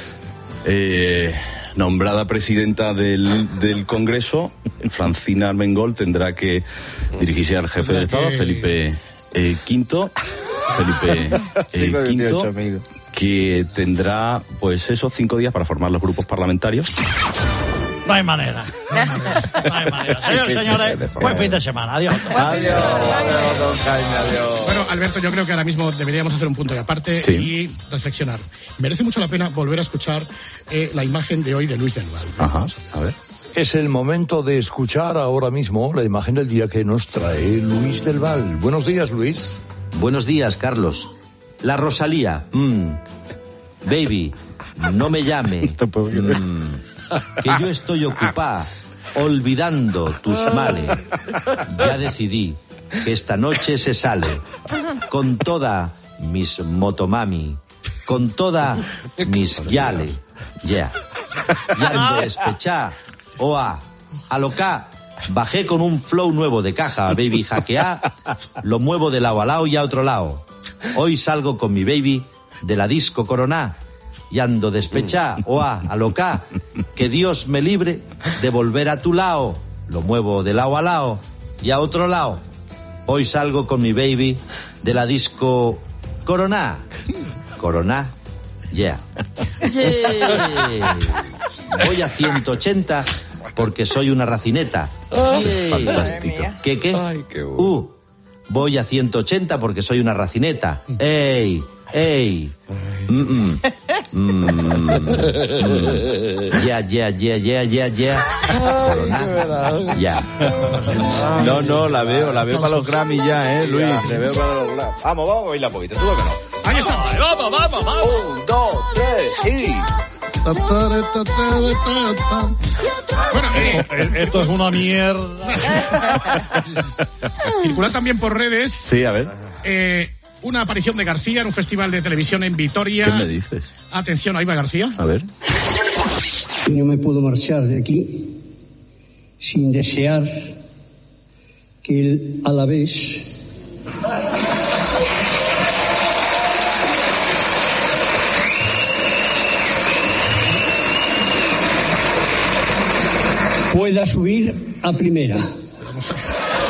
eh, nombrada presidenta del, del Congreso, Francina Armengol tendrá que dirigirse al jefe de Estado, Felipe eh, Quinto. Felipe eh, Quinto, que tendrá, pues, esos cinco días para formar los grupos parlamentarios. No hay manera. No hay manera. No hay manera. Señores, señores, buen fin de semana. Adiós. Adiós, adiós, don Jaime, adiós. Bueno, Alberto, yo creo que ahora mismo deberíamos hacer un punto de aparte Sí. y reflexionar. Merece mucho la pena volver a escuchar eh, la imagen de hoy de Luis del Val. Ajá, a ver. Es el momento de escuchar ahora mismo la imagen del día que nos trae Luis del Val. Buenos días, Luis. Buenos días, Carlos. La Rosalía. Mm. Baby, no me llame. Mm. Que yo estoy ocupada, olvidando tus males. Ya decidí que esta noche se sale con toda mis motomami, con toda mis yale. Ya. Ya ando despechá. Oa. Aloca. Bajé con un flow nuevo de caja, baby, hackeá. Lo muevo de lado a lado y a otro lado. Hoy salgo con mi baby de la disco Coroná. Y ando despechá, oa, aloca, que Dios me libre de volver a tu lado. Lo muevo de lado a lado y a otro lado. Hoy salgo con mi baby de la disco Coroná. Coroná, yeah. Yeah. Voy a ciento ochenta porque soy una racineta. Yeah. Fantástico. ¿Qué, qué? Ay, qué bueno. Uh, voy a ciento ochenta porque soy una racineta. ¡Ey! ¡Ey! Mm, mm. Mm, mm. Ya, ya, ya, ya, ya, ya. Corona. Ya. No, no, la veo, la veo para los Grammy ya, ¿eh, Luis? La veo para los Grammy. Vamos, vamos a bailar un poquito, súbemelo. Ahí está. Vamos, vamos, vamos. Un, dos, tres, y... Bueno, eh, Esto es una mierda. circula también por redes Sí, a ver. eh, una aparición de García en un festival de televisión en Vitoria. ¿Qué me dices? Atención, ahí va García. A ver. Y no me puedo marchar de aquí sin desear que el Alavés pueda subir a primera. Vamos a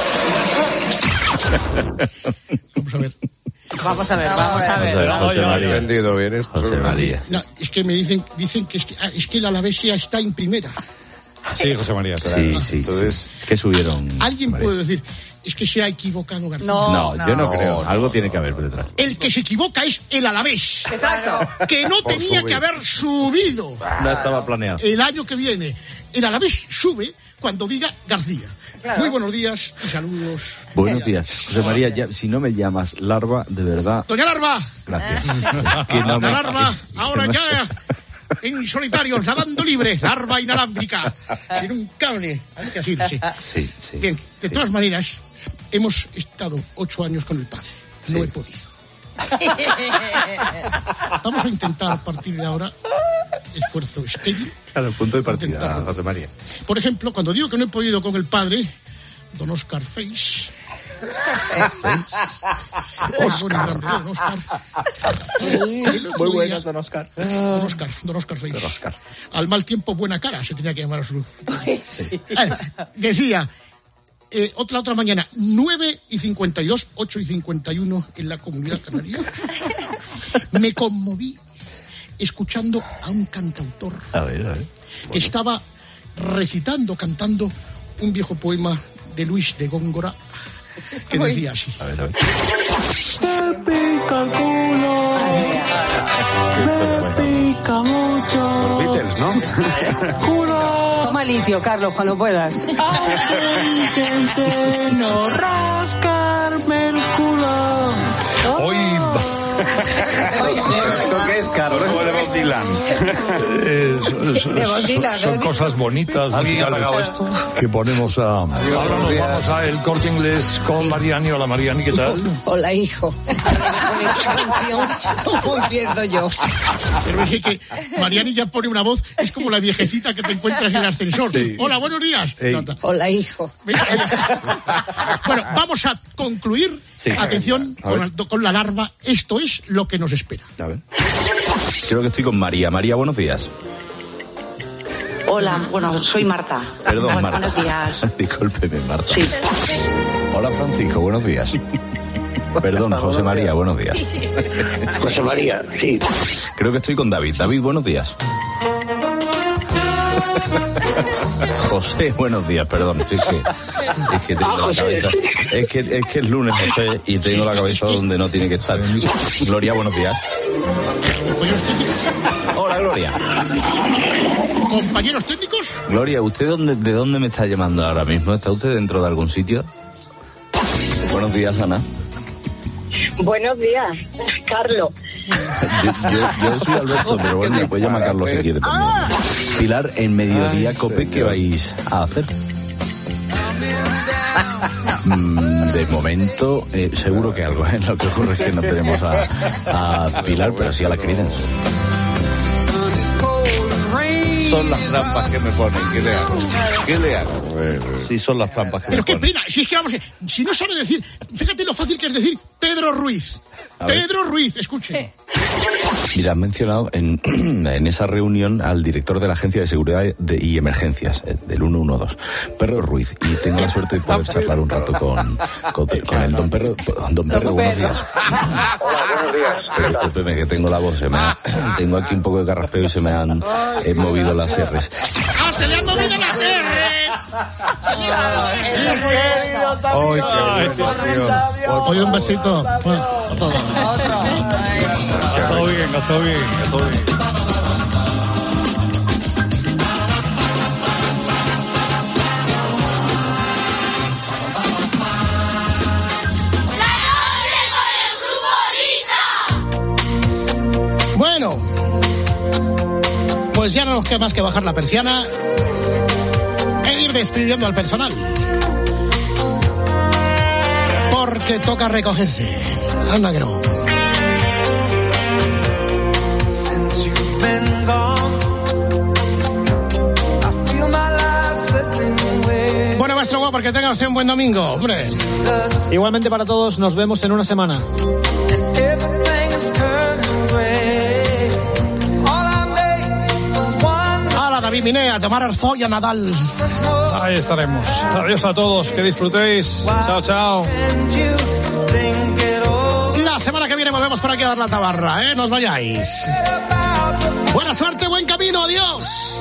ver. Vamos a ver. Vamos a ver, vamos a ver. José María. Entendido bien, es José María. No, es que me dicen, dicen que es que, ah, es que el Alavés ya está en primera. Sí, José María. Sí, sí. Entonces, ¿Qué subieron? Alguien María? puede decir, es que se ha equivocado García. No, No, yo no, no. creo. Algo tiene que haber por detrás. El que se equivoca es el Alavés, Exacto. que no Por tenía subir. que haber subido No estaba planeado. el año que viene. El Alavés sube cuando diga García. Claro. Muy buenos días y saludos. Buenos días. José María, ya, si no me llamas Larva, de verdad, Doña Larva, gracias. Que no me- Doña Larva, que ahora no- ya en solitario, nadando libre, larva inalámbrica, sin un cable. Hay que decir, sí. Sí, sí. Bien, de todas maneras, hemos estado ocho años con el padre. No he podido. Vamos a intentar a partir de ahora esfuerzo estéril. Claro, el punto de partida, Intentarlo. José María. Por ejemplo, cuando digo que no he podido con el padre, don Oscar Face. Oscar. Grande, don Oscar. El otro Muy día- buenas, don Oscar. Don Oscar, don Oscar Face. Don Oscar. Al mal tiempo, buena cara, se tenía que llamar a su... Eh, decía, eh, otra otra mañana, nueve y cincuenta y dos, ocho y cincuenta y uno en la Comunidad Canaria. Me conmoví escuchando a un cantautor A ver, a ver. que estaba recitando, cantando un viejo poema de Luis de Góngora que decía así. A ver, a ver. Te pica el culo. Te pica mucho. los Beatles, ¿no? Toma litio, Carlos, cuando puedas. Intenté no rascarme el culo. Hoy ¿Esto qué es, Carlos? Como de Bob Dylan. Eh, son, son- Qué boquila, son ¿no? cosas bonitas ¿Alguien ha musicales pagado esto? que ponemos a... Ahora nos vamos a El Corte Inglés con Mariani. Hola, Mariani, ¿qué tal? Hola, hijo. Con esta canción, ¿cómo empiezo yo? Pero es que Mariani ya pone una voz, es como la viejecita que te encuentras en el ascensor. Sí. Hola, buenos días. Ey. No, no. Hola, hijo. Mira, ahí está. Bueno, vamos a concluir. Sí. Atención A ver. con, la- con la larva. Esto es lo que nos espera. A ver. Creo que estoy con María. María, buenos días. Hola, bueno, soy Marta. Perdón, Bu- Marta. Buenos días. Discúlpeme, Marta. Sí. Hola, Francisco, buenos días. Perdón, José María, buenos días. José María, sí. Creo que estoy con David. David, buenos días. José, buenos días, perdón. Sí, sí. Es que tengo Ah, la José. cabeza. Es que, es que es lunes, José, y tengo la cabeza donde no tiene que estar. Gloria, buenos días. Compañeros técnicos. Hola, Gloria. Compañeros técnicos. Gloria, ¿usted dónde, de dónde me está llamando ahora mismo? ¿Está usted dentro de algún sitio? Buenos días, Ana. Buenos días, Carlos. Yo, yo, yo soy Alberto, pero bueno, me puede llamar Carlos si quiere también. Pilar, en Mediodía Cope, ¿qué vais a hacer? Mm, De momento, eh, seguro que algo, ¿eh? Lo que ocurre es que no tenemos a, a Pilar, pero sí a la Creedence. Son las trampas que me ponen, ¿qué le hago? ¿Qué le hago? Sí, son las trampas que Pero me qué ponen. pena, si es que vamos, a- si no sabe decir, fíjate lo fácil que es decir Pedro Ruiz. A ver. Pedro Ruiz, escuche. Mira, han mencionado en, en esa reunión al director de la Agencia de Seguridad de- y Emergencias, eh, del ciento doce, Perro Ruiz, y tengo la suerte de poder charlar un rato con, con, con el don Perro. Don Perro, buenos días. Hola, buenos días. Pero discúlpeme que tengo la voz, se me ha- tengo aquí un poco de carraspeo y se me han eh, movido las R's. ¡Ah, se le han movido las R's! ¡Ay, qué bueno, tío! Oye, un besito. Bueno, a todos. Está bien, está bien, está bien. Bueno, pues ya no nos queda más que bajar la persiana e ir despidiendo al personal. Porque toca recogerse. Anda que no. Bueno, maestro guapo, que tenga usted un buen domingo, hombre. Igualmente para todos, nos vemos en una semana. Hola, David Miné, a tomar arzo y a Nadal. Ahí estaremos. Adiós a todos, que disfrutéis. Chao, chao. La semana que viene volvemos por aquí a dar la tabarra, ¿eh? No os vayáis. Buena suerte, buen camino, adiós.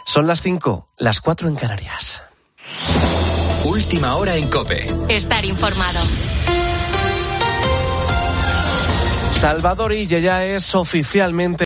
Son las cinco, las cuatro en Canarias. Última hora en COPE. Estar informado. Salvador Illa ya es oficialmente